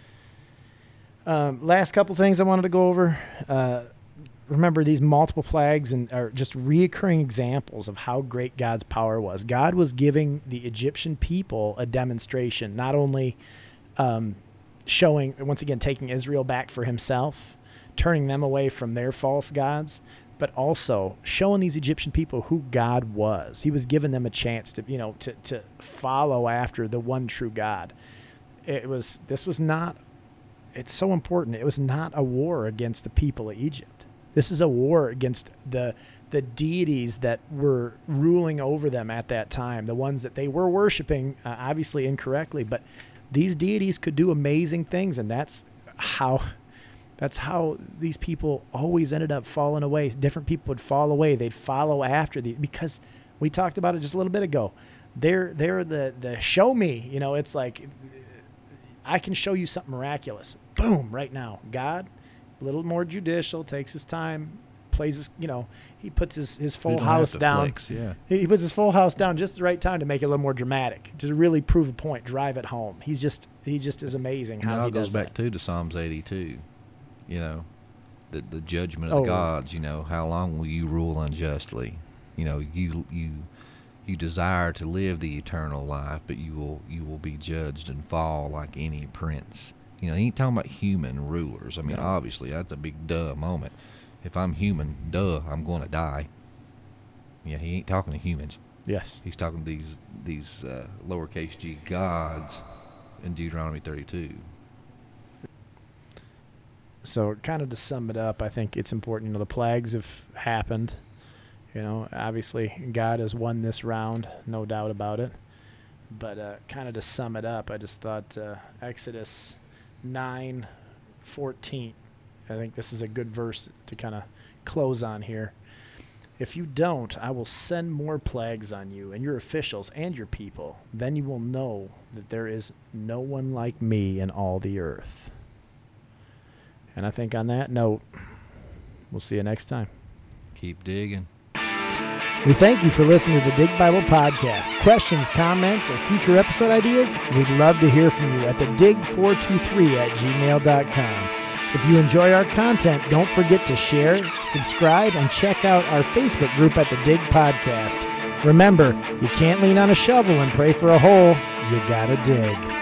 Speaker 1: Um, last couple things I wanted to go over. Uh, remember, these multiple plagues and are just reoccurring examples of how great God's power was. God was giving the Egyptian people a demonstration, not only um, showing, once again, taking Israel back for himself, turning them away from their false gods, but also showing these Egyptian people who God was. He was giving them a chance to, you know, to, to follow after the one true God. It was, this was not, it's so important. It was not a war against the people of Egypt. This is a war against the the deities that were ruling over them at that time, the ones that they were worshiping, uh, obviously incorrectly, but these deities could do amazing things, and that's how that's how these people always ended up falling away. Different people would fall away. They'd follow after these because we talked about it just a little bit ago. They're they're the the show me, you know, it's like I can show you something miraculous. Boom, right now. God, a little more judicial, takes his time, plays his, you know, he puts his, his full house down.
Speaker 4: Flex, yeah.
Speaker 1: He puts his full house down just the right time to make it a little more dramatic, to really prove a point, drive it home. He's just, he just is amazing how
Speaker 4: and
Speaker 1: he
Speaker 4: it all
Speaker 1: does
Speaker 4: goes back
Speaker 1: that.
Speaker 4: too to Psalms eighty-two, you know, the the judgment of
Speaker 1: Oh.
Speaker 4: the gods. You know, how long will you rule unjustly? You know, you you you desire to live the eternal life, but you will you will be judged and fall like any prince. You know, he ain't talking about human rulers. I mean,
Speaker 1: No.
Speaker 4: obviously, that's a big duh moment. If I'm human, duh, I'm going to die. Yeah, he ain't talking to humans.
Speaker 1: Yes.
Speaker 4: He's talking to these these uh, lowercase g gods in Deuteronomy thirty-two.
Speaker 1: So kind of to sum it up, I think it's important, you know, the plagues have happened. You know, obviously God has won this round, no doubt about it. But uh, kind of to sum it up, I just thought uh, Exodus nine fourteen. I think this is a good verse to kind of close on here. If you don't, I will send more plagues on you and your officials and your people. Then you will know that there is no one like me in all the earth. And I think on that note, we'll see you next time.
Speaker 4: Keep digging.
Speaker 1: We thank you for listening to the Dig Bible Podcast. Questions, comments, or future episode ideas? We'd love to hear from you at the dig four two three at gmail dot com. If you enjoy our content, don't forget to share, subscribe, and check out our Facebook group at the Dig Podcast. Remember, you can't lean on a shovel and pray for a hole. You gotta dig.